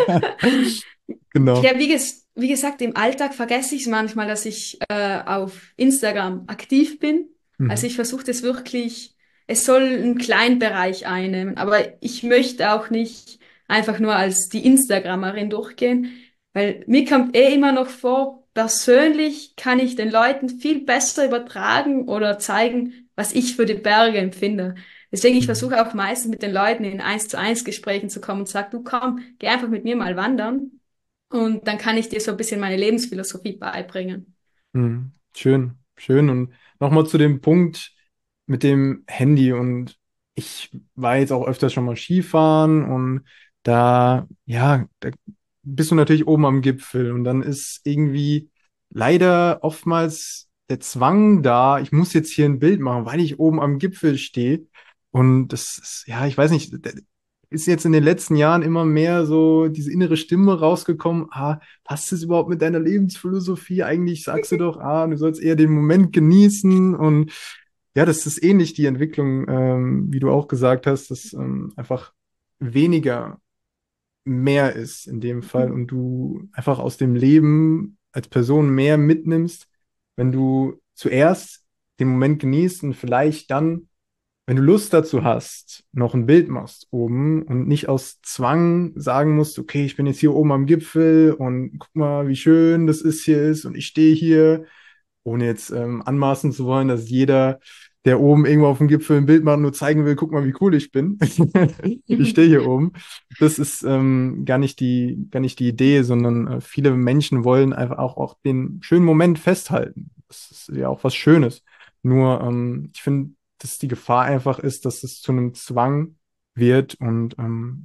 Genau. Ja, wie, ges wie gesagt, im Alltag vergesse ich es manchmal, dass ich äh, auf Instagram aktiv bin. Also Mhm. ich versuche das wirklich, es soll einen kleinen Bereich einnehmen, aber ich möchte auch nicht einfach nur als die Instagramerin durchgehen, weil mir kommt eh immer noch vor, persönlich kann ich den Leuten viel besser übertragen oder zeigen, was ich für die Berge empfinde. Deswegen, ich Mhm. versuche auch meistens mit den Leuten in eins zu eins Gesprächen zu kommen und sage, du komm, geh einfach mit mir mal wandern. Und dann kann ich dir so ein bisschen meine Lebensphilosophie beibringen. Mhm. Schön, schön. Und nochmal zu dem Punkt mit dem Handy. Und ich war jetzt auch öfters schon mal Skifahren und da, ja, da bist du natürlich oben am Gipfel und dann ist irgendwie leider oftmals der Zwang da, ich muss jetzt hier ein Bild machen, weil ich oben am Gipfel stehe. Und das ist, ja, ich weiß nicht, ist jetzt in den letzten Jahren immer mehr so diese innere Stimme rausgekommen, ah, passt es überhaupt mit deiner Lebensphilosophie? Eigentlich sagst du doch, ah, du sollst eher den Moment genießen. Und ja, das ist ähnlich die Entwicklung, ähm, wie du auch gesagt hast, dass ähm, einfach weniger mehr ist in dem Fall und du einfach aus dem Leben als Person mehr mitnimmst, wenn du zuerst den Moment genießt und vielleicht dann, wenn du Lust dazu hast, noch ein Bild machst oben und nicht aus Zwang sagen musst, okay, ich bin jetzt hier oben am Gipfel und guck mal, wie schön das ist hier ist und ich stehe hier, ohne jetzt ähm, anmaßen zu wollen, dass jeder, der oben irgendwo auf dem Gipfel ein Bild macht, nur zeigen will, guck mal, wie cool ich bin. Ich stehe hier oben. Das ist ähm, gar nicht die, gar nicht die Idee, sondern äh, viele Menschen wollen einfach auch, auch den schönen Moment festhalten. Das ist ja auch was Schönes. Nur ähm, ich finde, dass die Gefahr einfach ist, dass es zu einem Zwang wird und ähm, ja.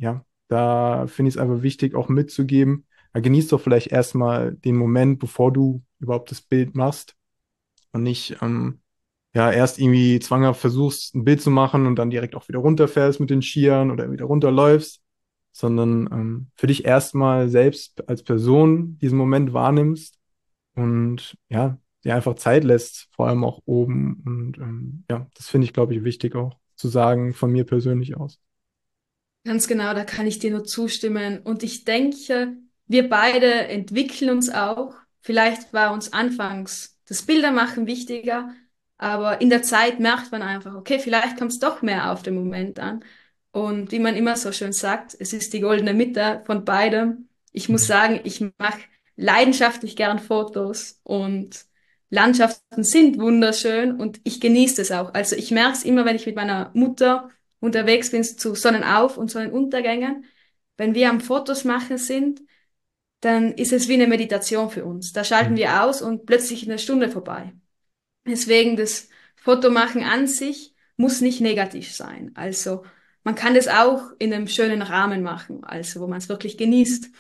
Da finde ich es einfach wichtig, auch mitzugeben. Ja, genieß doch vielleicht erstmal den Moment, bevor du überhaupt das Bild machst und nicht ähm, ja erst irgendwie zwanghaft versuchst, ein Bild zu machen und dann direkt auch wieder runterfällst mit den Skiern oder wieder runterläufst, sondern ähm, für dich erstmal selbst als Person diesen Moment wahrnimmst und ja, dir einfach Zeit lässt, vor allem auch oben. Und ähm, ja, das finde ich, glaube ich, wichtig auch zu sagen von mir persönlich aus. Ganz genau, da kann ich dir nur zustimmen. Und ich denke, wir beide entwickeln uns auch. Vielleicht war uns anfangs das Bildermachen wichtiger, aber in der Zeit merkt man einfach, okay, vielleicht kommt es doch mehr auf den Moment an. Und wie man immer so schön sagt, es ist die goldene Mitte von beidem. Ich muss Mhm. sagen, ich mache leidenschaftlich gern Fotos und Landschaften sind wunderschön und ich genieße das auch. Also ich merke es immer, wenn ich mit meiner Mutter unterwegs bin zu Sonnenauf- und Sonnenuntergängen. Wenn wir am Fotos machen sind, dann ist es wie eine Meditation für uns. Da schalten Mhm. wir aus und plötzlich ist eine Stunde vorbei. Deswegen das Fotomachen an sich muss nicht negativ sein. Also man kann das auch in einem schönen Rahmen machen, also wo man es wirklich genießt.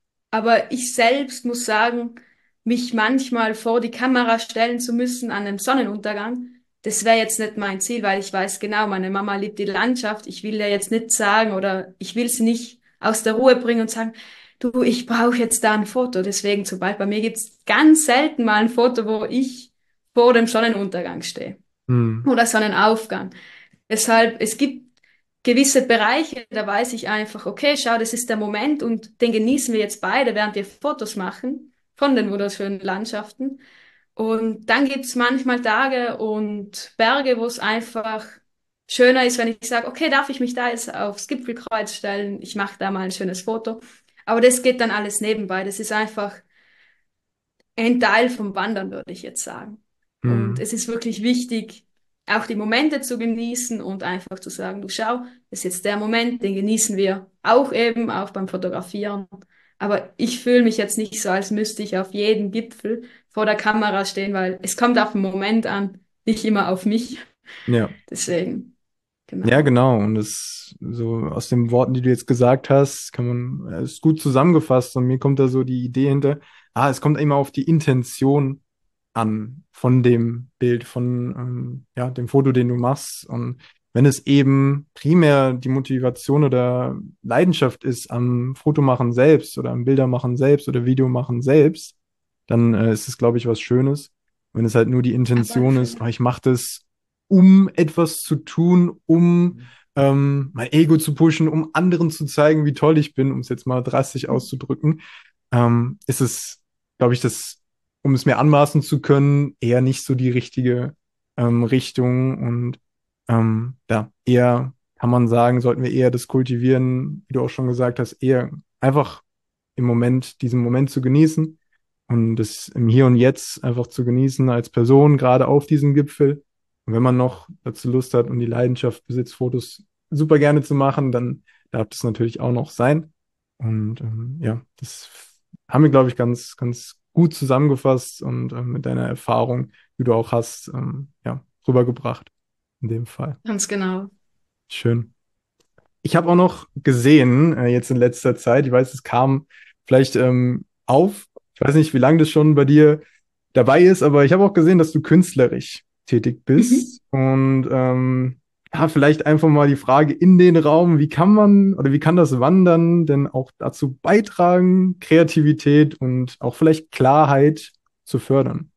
Aber ich selbst muss sagen, mich manchmal vor die Kamera stellen zu müssen an einem Sonnenuntergang, das wäre jetzt nicht mein Ziel, weil ich weiß genau, meine Mama liebt die Landschaft. Ich will ja jetzt nicht sagen oder ich will sie nicht aus der Ruhe bringen und sagen, du, ich brauche jetzt da ein Foto. Deswegen, sobald bei mir gibt's ganz selten mal ein Foto, wo ich vor dem Sonnenuntergang stehe Mhm. oder Sonnenaufgang. Deshalb, es gibt gewisse Bereiche, da weiß ich einfach, okay, schau, das ist der Moment und den genießen wir jetzt beide, während wir Fotos machen von den wunderschönen Landschaften. Und dann gibt's manchmal Tage und Berge, wo es einfach schöner ist, wenn ich sage, okay, darf ich mich da jetzt aufs Gipfelkreuz stellen? Ich mache da mal ein schönes Foto. Aber das geht dann alles nebenbei. Das ist einfach ein Teil vom Wandern, würde ich jetzt sagen. Und Mhm. es ist wirklich wichtig, auch die Momente zu genießen und einfach zu sagen, du schau, das ist jetzt der Moment, den genießen wir auch eben, auch beim Fotografieren. Aber ich fühle mich jetzt nicht so, als müsste ich auf jedem Gipfel vor der Kamera stehen, weil es kommt auf den Moment an, nicht immer auf mich. Ja. Deswegen, Ja, genau. genau. Und es so aus den Worten, die du jetzt gesagt hast, kann man, es ist gut zusammengefasst. Und mir kommt da so die Idee hinter, ah, es kommt immer auf die Intention an von dem Bild, von ähm, ja, dem Foto, den du machst. Und wenn es eben primär die Motivation oder Leidenschaft ist am Fotomachen selbst oder am Bildermachen selbst oder Videomachen selbst, dann äh, ist es, glaube ich, was Schönes. Wenn es halt nur die Auf alle Intention ist, oh, Fälle. ich mache das, um etwas zu tun, um ähm, mein Ego zu pushen, um anderen zu zeigen, wie toll ich bin, um es jetzt mal drastisch auszudrücken, ähm, ist es, glaube ich, das, um es mir anmaßen zu können, eher nicht so die richtige ähm, Richtung. Und ähm, ja, eher kann man sagen, sollten wir eher das kultivieren, wie du auch schon gesagt hast, eher einfach im Moment, diesen Moment zu genießen und das im Hier und Jetzt einfach zu genießen als Person, gerade auf diesem Gipfel. Und wenn man noch dazu Lust hat und die Leidenschaft besitzt, Fotos super gerne zu machen, dann darf das natürlich auch noch sein. Und ähm, ja, das haben wir, glaube ich, ganz, ganz gut zusammengefasst und ähm, mit deiner Erfahrung, die du auch hast, ähm, ja, rübergebracht in dem Fall. Ganz genau. Schön. Ich habe auch noch gesehen, äh, jetzt in letzter Zeit, ich weiß, es kam vielleicht ähm, auf, ich weiß nicht, wie lange das schon bei dir dabei ist, aber ich habe auch gesehen, dass du künstlerisch tätig Mhm. bist. Und ähm, ja, vielleicht einfach mal die Frage in den Raum, wie kann man oder wie kann das Wandern denn auch dazu beitragen, Kreativität und auch vielleicht Klarheit zu fördern?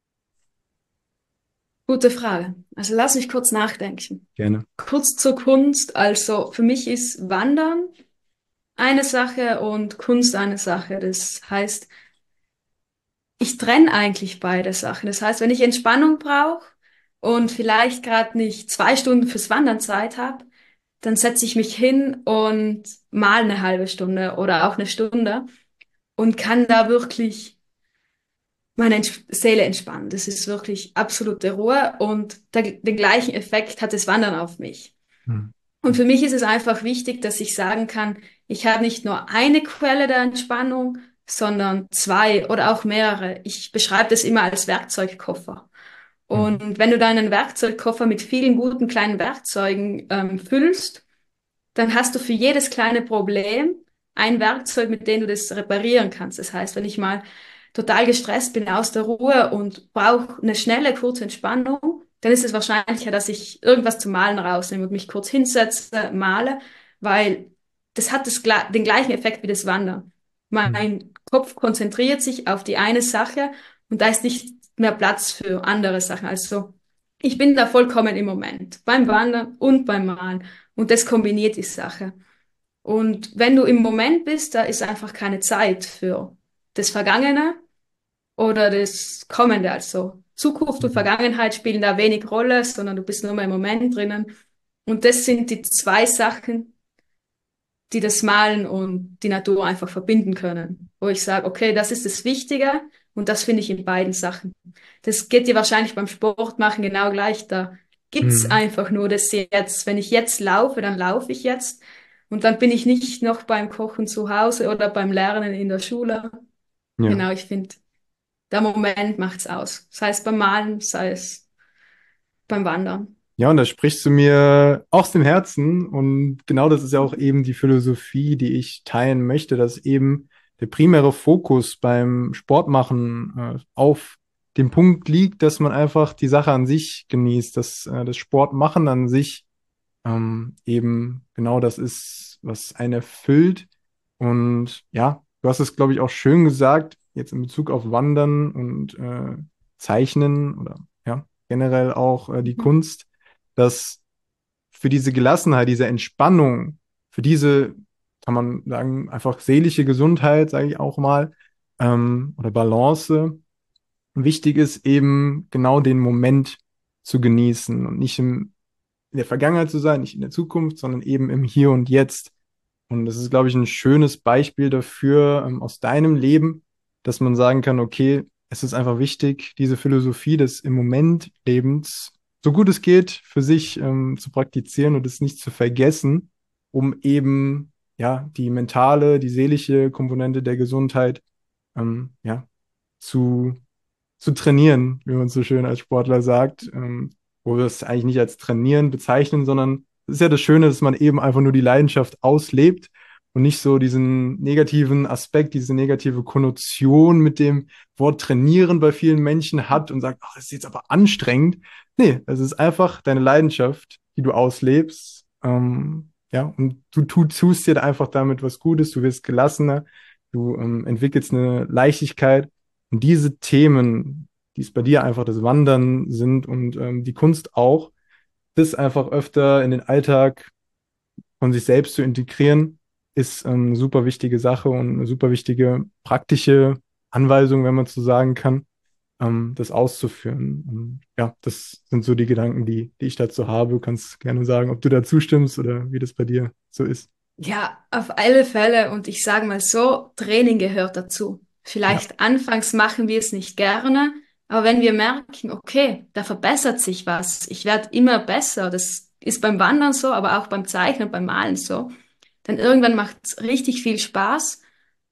Gute Frage. Also lass mich kurz nachdenken. Gerne. Kurz zur Kunst. Also für mich ist Wandern eine Sache und Kunst eine Sache. Das heißt, ich trenne eigentlich beide Sachen. Das heißt, wenn ich Entspannung brauche und vielleicht gerade nicht zwei Stunden fürs Wandern Zeit habe, dann setze ich mich hin und mal eine halbe Stunde oder auch eine Stunde und kann da wirklich meine Ents Seele entspannen. Das ist wirklich absolute Ruhe und der, den gleichen Effekt hat das Wandern auf mich. Hm. Und für mich ist es einfach wichtig, dass ich sagen kann, ich habe nicht nur eine Quelle der Entspannung, sondern zwei oder auch mehrere. Ich beschreibe das immer als Werkzeugkoffer. Hm. Und wenn du deinen Werkzeugkoffer mit vielen guten kleinen Werkzeugen ähm, füllst, dann hast du für jedes kleine Problem ein Werkzeug, mit dem du das reparieren kannst. Das heißt, wenn ich mal total gestresst bin, aus der Ruhe und brauche eine schnelle, kurze Entspannung, dann ist es wahrscheinlicher, dass ich irgendwas zum Malen rausnehme und mich kurz hinsetze, male, weil das hat das, gle- den gleichen Effekt wie das Wandern. Hm. Mein Kopf konzentriert sich auf die eine Sache und da ist nicht mehr Platz für andere Sachen. Also ich bin da vollkommen im Moment, beim Wandern und beim Malen. Und das kombiniert die Sache. Und wenn du im Moment bist, da ist einfach keine Zeit für das Vergangene oder das Kommende. Also Zukunft und Hm. Vergangenheit spielen da wenig Rolle, sondern du bist nur mal im Moment drinnen. Und das sind die zwei Sachen, die das Malen und die Natur einfach verbinden können. Wo ich sage, okay, das ist das Wichtige und das finde ich in beiden Sachen. Das geht dir wahrscheinlich beim Sport machen genau gleich. Da gibt's Hm. einfach nur das Jetzt. Wenn ich jetzt laufe, dann laufe ich jetzt. Und dann bin ich nicht noch beim Kochen zu Hause oder beim Lernen in der Schule. Ja. Genau, ich finde, der Moment macht's aus. Sei es beim Malen, sei es beim Wandern. Ja, und da sprichst du mir aus dem Herzen. Und genau das ist ja auch eben die Philosophie, die ich teilen möchte, dass eben der primäre Fokus beim Sportmachen äh, auf dem Punkt liegt, dass man einfach die Sache an sich genießt, dass äh, das Sportmachen an sich ähm, eben genau das ist, was einen erfüllt. Und ja, du hast es, glaube ich, auch schön gesagt, jetzt in Bezug auf Wandern und äh, Zeichnen oder ja, generell auch äh, die Mhm. Kunst, dass für diese Gelassenheit, diese Entspannung, für diese, kann man sagen, einfach seelische Gesundheit, sage ich auch mal, ähm, oder Balance, wichtig ist eben genau den Moment zu genießen und nicht im, in der Vergangenheit zu sein, nicht in der Zukunft, sondern eben im Hier und Jetzt. Und das ist, glaube ich, ein schönes Beispiel dafür, ähm, aus deinem Leben, dass man sagen kann, okay, es ist einfach wichtig, diese Philosophie des im Moment Lebens, so gut es geht, für sich ähm, zu praktizieren und es nicht zu vergessen, um eben ja die mentale, die seelische Komponente der Gesundheit ähm, ja zu zu trainieren, wie man so schön als Sportler sagt, ähm, wo wir es eigentlich nicht als Trainieren bezeichnen, sondern es ist ja das Schöne, dass man eben einfach nur die Leidenschaft auslebt und nicht so diesen negativen Aspekt, diese negative Konnotation mit dem Wort trainieren bei vielen Menschen hat und sagt, ach, das ist jetzt aber anstrengend. Nee, es ist einfach deine Leidenschaft, die du auslebst. Ähm, ja, und du, tu, tust dir da einfach damit was Gutes, du wirst gelassener, du ähm, entwickelst eine Leichtigkeit. Und diese Themen, die es bei dir einfach das Wandern sind und ähm, die Kunst auch, das einfach öfter in den Alltag von sich selbst zu integrieren, ist ähm, eine super wichtige Sache und eine super wichtige praktische Anweisung, wenn man so sagen kann, ähm, das auszuführen. Und ja, das sind so die Gedanken, die, die ich dazu habe. Du kannst gerne sagen, ob du da zustimmst oder wie das bei dir so ist. Ja, auf alle Fälle. Und ich sage mal so, Training gehört dazu. Ja. Vielleicht anfangs machen wir es nicht gerne, aber wenn wir merken, okay, da verbessert sich was, ich werde immer besser, das ist beim Wandern so, aber auch beim Zeichnen und beim Malen so, dann irgendwann macht es richtig viel Spaß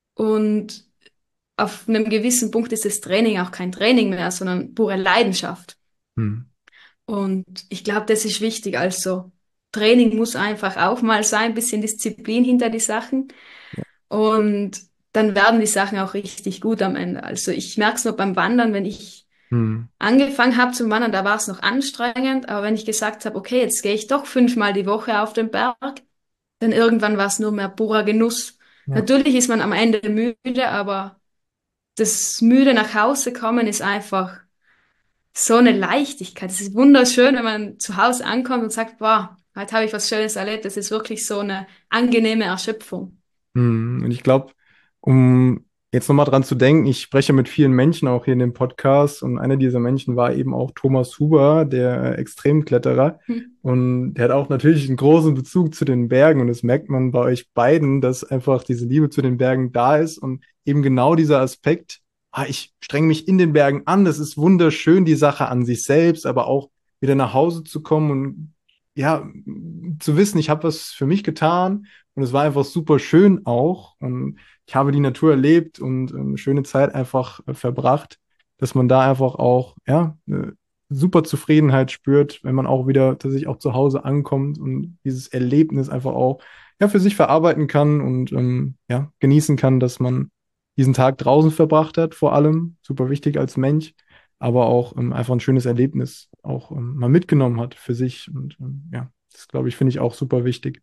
und auf einem gewissen Punkt ist das Training auch kein Training mehr, sondern pure Leidenschaft. Hm. Und ich glaube, das ist wichtig. Also Training muss einfach auch mal sein, ein bisschen Disziplin hinter die Sachen. Ja. Und dann werden die Sachen auch richtig gut am Ende. Also ich merke es nur beim Wandern, wenn ich Hm. angefangen habe zu wandern, da war es noch anstrengend. Aber wenn ich gesagt habe, okay, jetzt gehe ich doch fünfmal die Woche auf den Berg, dann irgendwann war es nur mehr purer Genuss. Ja. Natürlich ist man am Ende müde, aber das müde nach Hause kommen ist einfach so eine Leichtigkeit. Es ist wunderschön, wenn man zu Hause ankommt und sagt, boah, heute habe ich was Schönes erlebt. Das ist wirklich so eine angenehme Erschöpfung. Hm, Und ich glaube, um jetzt nochmal dran zu denken, ich spreche mit vielen Menschen auch hier in dem Podcast und einer dieser Menschen war eben auch Thomas Huber, der Extremkletterer. Hm. Und der hat auch natürlich einen großen Bezug zu den Bergen und das merkt man bei euch beiden, dass einfach diese Liebe zu den Bergen da ist und eben genau dieser Aspekt, ah, ich strenge mich in den Bergen an, das ist wunderschön, die Sache an sich selbst, aber auch wieder nach Hause zu kommen und ja, zu wissen, ich habe was für mich getan und es war einfach super schön auch. Und ich habe die Natur erlebt und äh, eine schöne Zeit einfach äh, verbracht, dass man da einfach auch, ja, eine super Zufriedenheit spürt, wenn man auch wieder tatsächlich auch zu Hause ankommt und dieses Erlebnis einfach auch ja, für sich verarbeiten kann und ähm, ja, genießen kann, dass man diesen Tag draußen verbracht hat, vor allem, super wichtig als Mensch, aber auch ähm, einfach ein schönes Erlebnis auch ähm, mal mitgenommen hat für sich. Und ähm, ja, das glaube ich, finde ich auch super wichtig.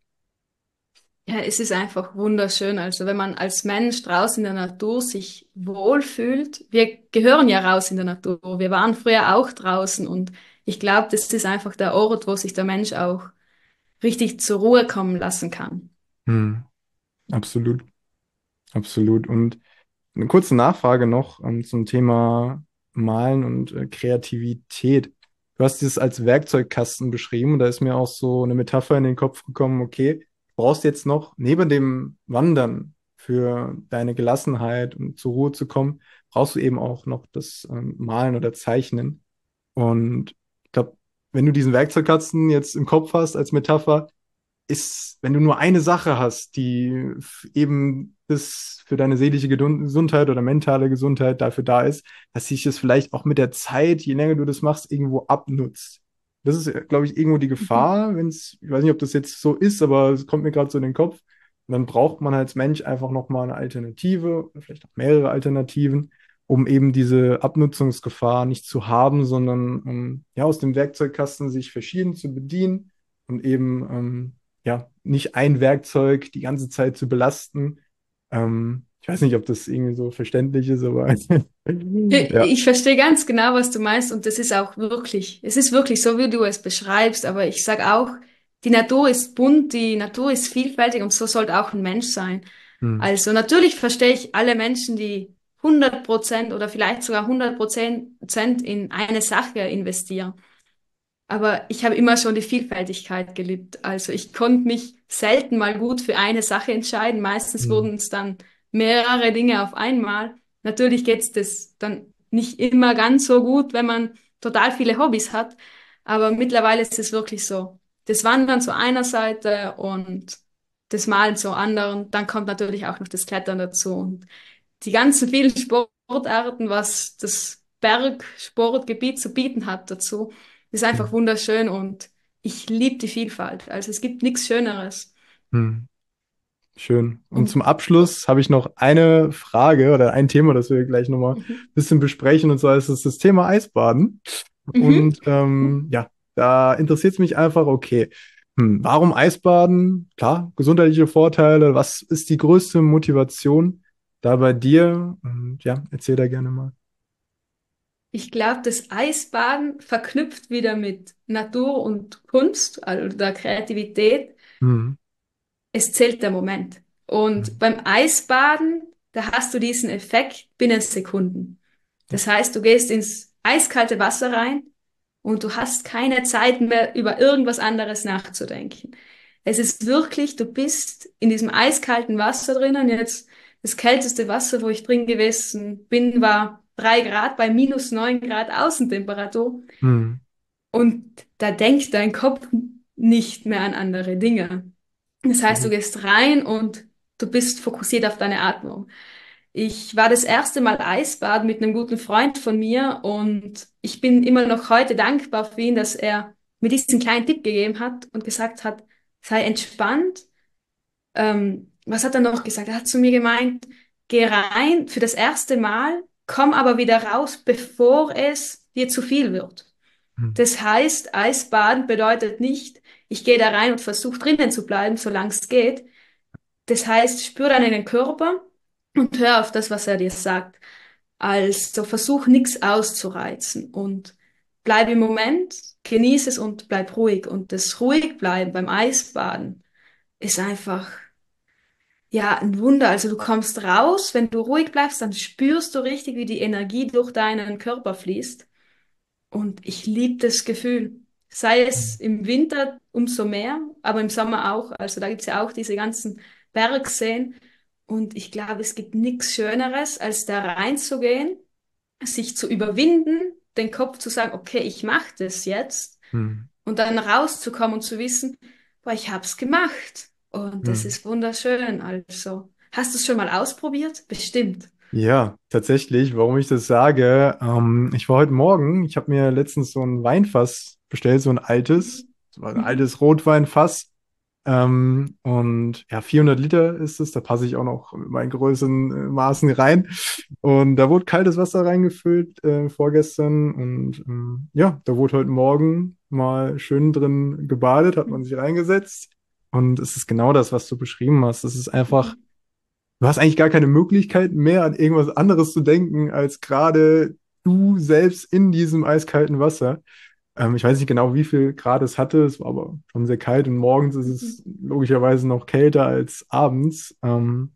Ja, es ist einfach wunderschön. Also wenn man als Mensch draußen in der Natur sich wohlfühlt, wir gehören ja raus in der Natur. Wir waren früher auch draußen und ich glaube, das ist einfach der Ort, wo sich der Mensch auch richtig zur Ruhe kommen lassen kann. Hm, absolut, absolut. Und eine kurze Nachfrage noch ähm, zum Thema Malen und äh, Kreativität. Du hast dieses als Werkzeugkasten beschrieben und da ist mir auch so eine Metapher in den Kopf gekommen, okay, du brauchst jetzt noch neben dem Wandern für deine Gelassenheit und zur Ruhe zu kommen, brauchst du eben auch noch das ähm, Malen oder Zeichnen. Und ich glaube, wenn du diesen Werkzeugkasten jetzt im Kopf hast als Metapher, ist, wenn du nur eine Sache hast, die f- eben das für deine seelische Gedun- Gesundheit oder mentale Gesundheit dafür da ist, dass sich das vielleicht auch mit der Zeit, je länger du das machst, irgendwo abnutzt. Das ist, glaube ich, irgendwo die Mhm. Gefahr, wenn es, ich weiß nicht, ob das jetzt so ist, aber es kommt mir gerade so in den Kopf. Und dann braucht man als Mensch einfach nochmal eine Alternative oder vielleicht auch mehrere Alternativen, um eben diese Abnutzungsgefahr nicht zu haben, sondern um, ja, aus dem Werkzeugkasten sich verschieden zu bedienen und eben ähm, ja, nicht ein Werkzeug die ganze Zeit zu belasten. Ähm, ich weiß nicht, ob das irgendwie so verständlich ist, aber ja. Ich verstehe ganz genau, was du meinst und das ist auch wirklich, es ist wirklich so, wie du es beschreibst, aber ich sage auch, die Natur ist bunt, die Natur ist vielfältig und so sollte auch ein Mensch sein. Hm, Also natürlich verstehe ich alle Menschen, die hundert Prozent oder vielleicht sogar hundert Prozent in eine Sache investieren. Aber ich habe immer schon die Vielfältigkeit geliebt. Also ich konnte mich selten mal gut für eine Sache entscheiden. Meistens hm, wurden es dann mehrere Dinge auf einmal. Natürlich geht es das dann nicht immer ganz so gut, wenn man total viele Hobbys hat. Aber mittlerweile ist es wirklich so. Das Wandern zu einer Seite und das Malen zur anderen. Dann kommt natürlich auch noch das Klettern dazu. Und die ganzen vielen Sportarten, was das Bergsportgebiet zu bieten hat dazu, ist einfach hm, wunderschön und ich liebe die Vielfalt. Also es gibt nichts Schöneres. hm. Schön. Und Und zum Abschluss habe ich noch eine Frage oder ein Thema, das wir gleich nochmal ein mhm. bisschen besprechen. Und zwar ist es das Thema Eisbaden. Mhm. Und ähm, ja, da interessiert es mich einfach, okay, hm, warum Eisbaden? Klar, gesundheitliche Vorteile. Was ist die größte Motivation da bei dir? Und ja, erzähl da gerne mal. Ich glaube, das Eisbaden verknüpft wieder mit Natur und Kunst, also der Kreativität. Hm, Es zählt der Moment. Und hm, beim Eisbaden, da hast du diesen Effekt binnen Sekunden. ja, Das heißt, du gehst ins eiskalte Wasser rein und du hast keine Zeit mehr, über irgendwas anderes nachzudenken. Es ist wirklich, du bist in diesem eiskalten Wasser drinnen. Jetzt das kälteste Wasser, wo ich drin gewesen bin, war drei Grad bei minus neun Grad Außentemperatur. hm, Und da denkt dein Kopf nicht mehr an andere Dinge. Das heißt, du absolut. gehst rein und du bist fokussiert auf deine Atmung. Ich war das erste Mal Eisbaden mit einem guten Freund von mir und ich bin immer noch heute dankbar für ihn, dass er mir diesen kleinen Tipp gegeben hat und gesagt hat, sei entspannt. Ähm, was hat er noch gesagt? Er hat zu mir gemeint, geh rein für das erste Mal, komm aber wieder raus, bevor es dir zu viel wird. Hm, Das heißt, Eisbaden bedeutet nicht, ich gehe da rein und versuche drinnen zu bleiben, solange es geht. Das heißt, spür dann in den Körper und hör auf das, was er dir sagt. Also versuch nichts auszureizen und bleib im Moment, genieße es und bleib ruhig. Und das ruhig bleiben beim Eisbaden ist einfach, ja, ein Wunder. Also du kommst raus, wenn du ruhig bleibst, dann spürst du richtig, wie die Energie durch deinen Körper fließt. Und ich liebe das Gefühl. Sei es im Winter umso mehr, aber im Sommer auch. Also da gibt's ja auch diese ganzen Bergseen. Und ich glaube, es gibt nichts Schöneres, als da reinzugehen, sich zu überwinden, den Kopf zu sagen, okay, ich mache das jetzt. hm, Und dann rauszukommen und zu wissen, boah, ich hab's gemacht. Und das hm. ist wunderschön. Also, hast du es schon mal ausprobiert? Bestimmt. Ja, tatsächlich, warum ich das sage, ähm, ich war heute Morgen, ich habe mir letztens so ein Weinfass bestellt, so ein altes, so ein Mhm. altes Rotweinfass. Ähm, und ja, vierhundert Liter ist es, da passe ich auch noch mit meinen größeren äh, Maßen rein. Und da wurde kaltes Wasser reingefüllt äh, vorgestern. Und ähm, ja, da wurde heute Morgen mal schön drin gebadet, hat man sich reingesetzt. Und es ist genau das, was du beschrieben hast. Es ist einfach, Mhm. du hast eigentlich gar keine Möglichkeit mehr an irgendwas anderes zu denken, als gerade du selbst in diesem eiskalten Wasser. Ähm, ich weiß nicht genau, wie viel Grad es hatte, es war aber schon sehr kalt und morgens ist Mhm. es logischerweise noch kälter als abends. Ähm,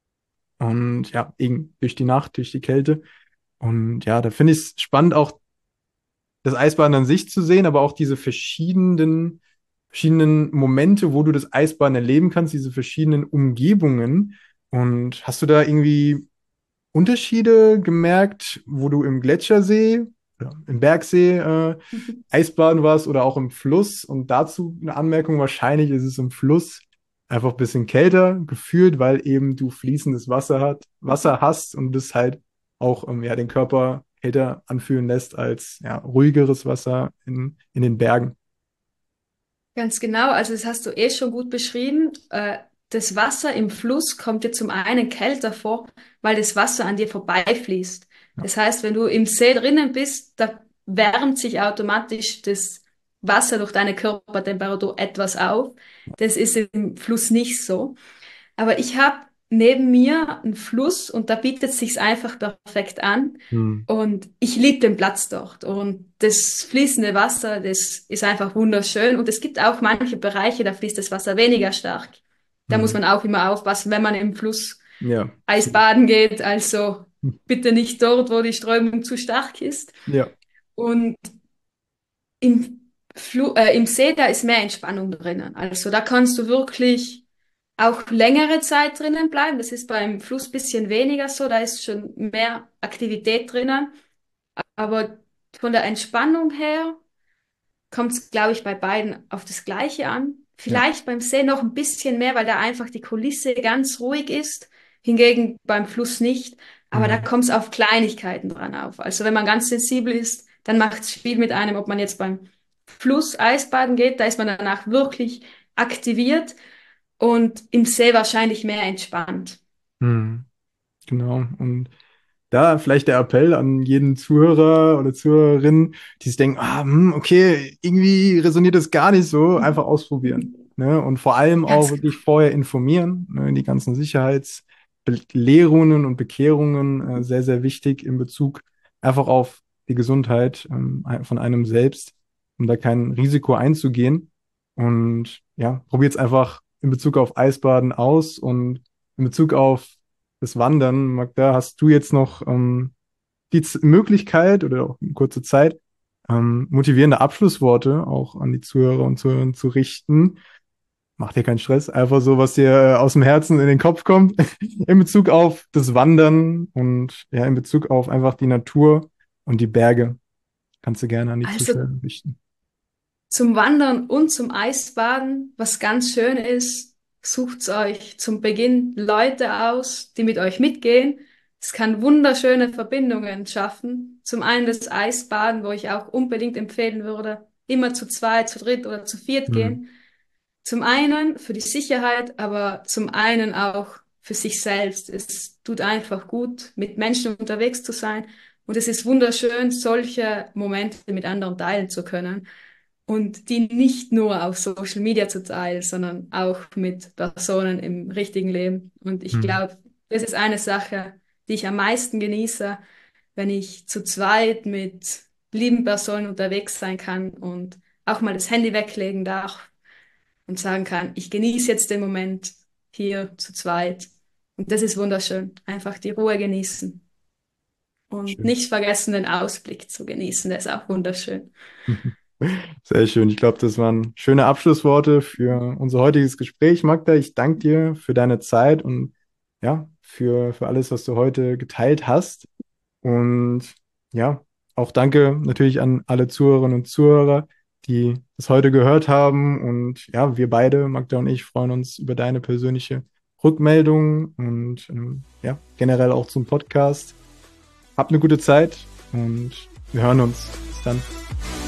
und ja, eben durch die Nacht, durch die Kälte. Und ja, da finde ich es spannend, auch das Eisbaden an sich zu sehen, aber auch diese verschiedenen, verschiedenen Momente, wo du das Eisbaden erleben kannst, diese verschiedenen Umgebungen. Und hast du da irgendwie Unterschiede gemerkt, wo du im Gletschersee, ja, im Bergsee äh, Mhm. Eisbaden warst oder auch im Fluss? Und dazu eine Anmerkung, wahrscheinlich ist es im Fluss einfach ein bisschen kälter gefühlt, weil eben du fließendes Wasser hat, Wasser hast und das halt auch ähm, ja, den Körper kälter anfühlen lässt als ja, ruhigeres Wasser in, in den Bergen. Ganz genau, also das hast du eh schon gut beschrieben. Äh, das Wasser im Fluss kommt dir zum einen kälter vor, weil das Wasser an dir vorbeifließt. Ja. Das heißt, wenn du im See drinnen bist, da wärmt sich automatisch das Wasser durch deine Körpertemperatur etwas auf. Das ist im Fluss nicht so. Aber ich habe neben mir einen Fluss und da bietet sich's einfach perfekt an. Hm. Und ich liebe den Platz dort. Und das fließende Wasser, das ist einfach wunderschön. Und es gibt auch manche Bereiche, da fließt das Wasser weniger stark. Da muss Hm. man auch immer aufpassen, wenn man im Fluss Ja, absolut. Eisbaden geht. Also bitte nicht dort, wo die Strömung zu stark ist. Ja. Und im, Flu äh, im See, da ist mehr Entspannung drinnen. Also da kannst du wirklich auch längere Zeit drinnen bleiben. Das ist beim Fluss bisschen weniger so, da ist schon mehr Aktivität drinnen. Aber von der Entspannung her kommt es, glaube ich, bei beiden auf das Gleiche an. Ja. Vielleicht beim See noch ein bisschen mehr, weil da einfach die Kulisse ganz ruhig ist. Hingegen beim Fluss nicht. Aber da Hm. kommt es auf Kleinigkeiten dran auf. Also wenn man ganz sensibel ist, dann macht es viel mit einem, ob man jetzt beim Fluss Eisbaden geht, da ist man danach wirklich aktiviert und im See wahrscheinlich mehr entspannt. Hm. Genau. Und da vielleicht der Appell an jeden Zuhörer oder Zuhörerin, die sich denken, ah, hm, okay, irgendwie resoniert das gar nicht so, einfach ausprobieren. Ne? Und vor allem auch Ganz wirklich genau. vorher informieren, ne? Die ganzen Sicherheitsbelehrungen und Bekehrungen, äh, sehr, sehr wichtig in Bezug einfach auf die Gesundheit ähm, von einem selbst, um da kein Risiko einzugehen. Und ja, probiert es einfach in Bezug auf Eisbaden aus und in Bezug auf das Wandern. Magda, hast du jetzt noch ähm, die Z Möglichkeit oder auch eine kurze Zeit, ähm, motivierende Abschlussworte auch an die Zuhörer und Zuhörerinnen zu richten? Macht dir keinen Stress, einfach so, was dir äh, aus dem Herzen in den Kopf kommt, in Bezug auf das Wandern und ja, in Bezug auf einfach die Natur und die Berge. Kannst du gerne an die Also Zuschauer richten. zum Wandern und zum Eisbaden, was ganz schön ist, sucht euch zum Beginn Leute aus, die mit euch mitgehen. Es kann wunderschöne Verbindungen schaffen. Zum einen das Eisbaden, wo ich auch unbedingt empfehlen würde, immer zu zweit, zu dritt oder zu viert Hm. gehen. Zum einen für die Sicherheit, aber zum einen auch für sich selbst. Es tut einfach gut, mit Menschen unterwegs zu sein. Und es ist wunderschön, solche Momente mit anderen teilen zu können und die nicht nur auf Social Media zu teilen, sondern auch mit Personen im richtigen Leben. Und ich Hm. glaube, das ist eine Sache, die ich am meisten genieße, wenn ich zu zweit mit lieben Personen unterwegs sein kann und auch mal das Handy weglegen darf und sagen kann, ich genieße jetzt den Moment hier zu zweit. Und das ist wunderschön. Einfach die Ruhe genießen und Schön. nicht vergessen, den Ausblick zu genießen. Der ist auch wunderschön. Sehr schön. Ich glaube, das waren schöne Abschlussworte für unser heutiges Gespräch. Magda, ich danke dir für deine Zeit und ja, für, für alles, was du heute geteilt hast. Und ja, auch danke natürlich an alle Zuhörerinnen und Zuhörer, die das heute gehört haben. Und ja, wir beide, Magda und ich, freuen uns über deine persönliche Rückmeldungen und ähm, ja, generell auch zum Podcast. Habt eine gute Zeit und wir hören uns. Bis dann.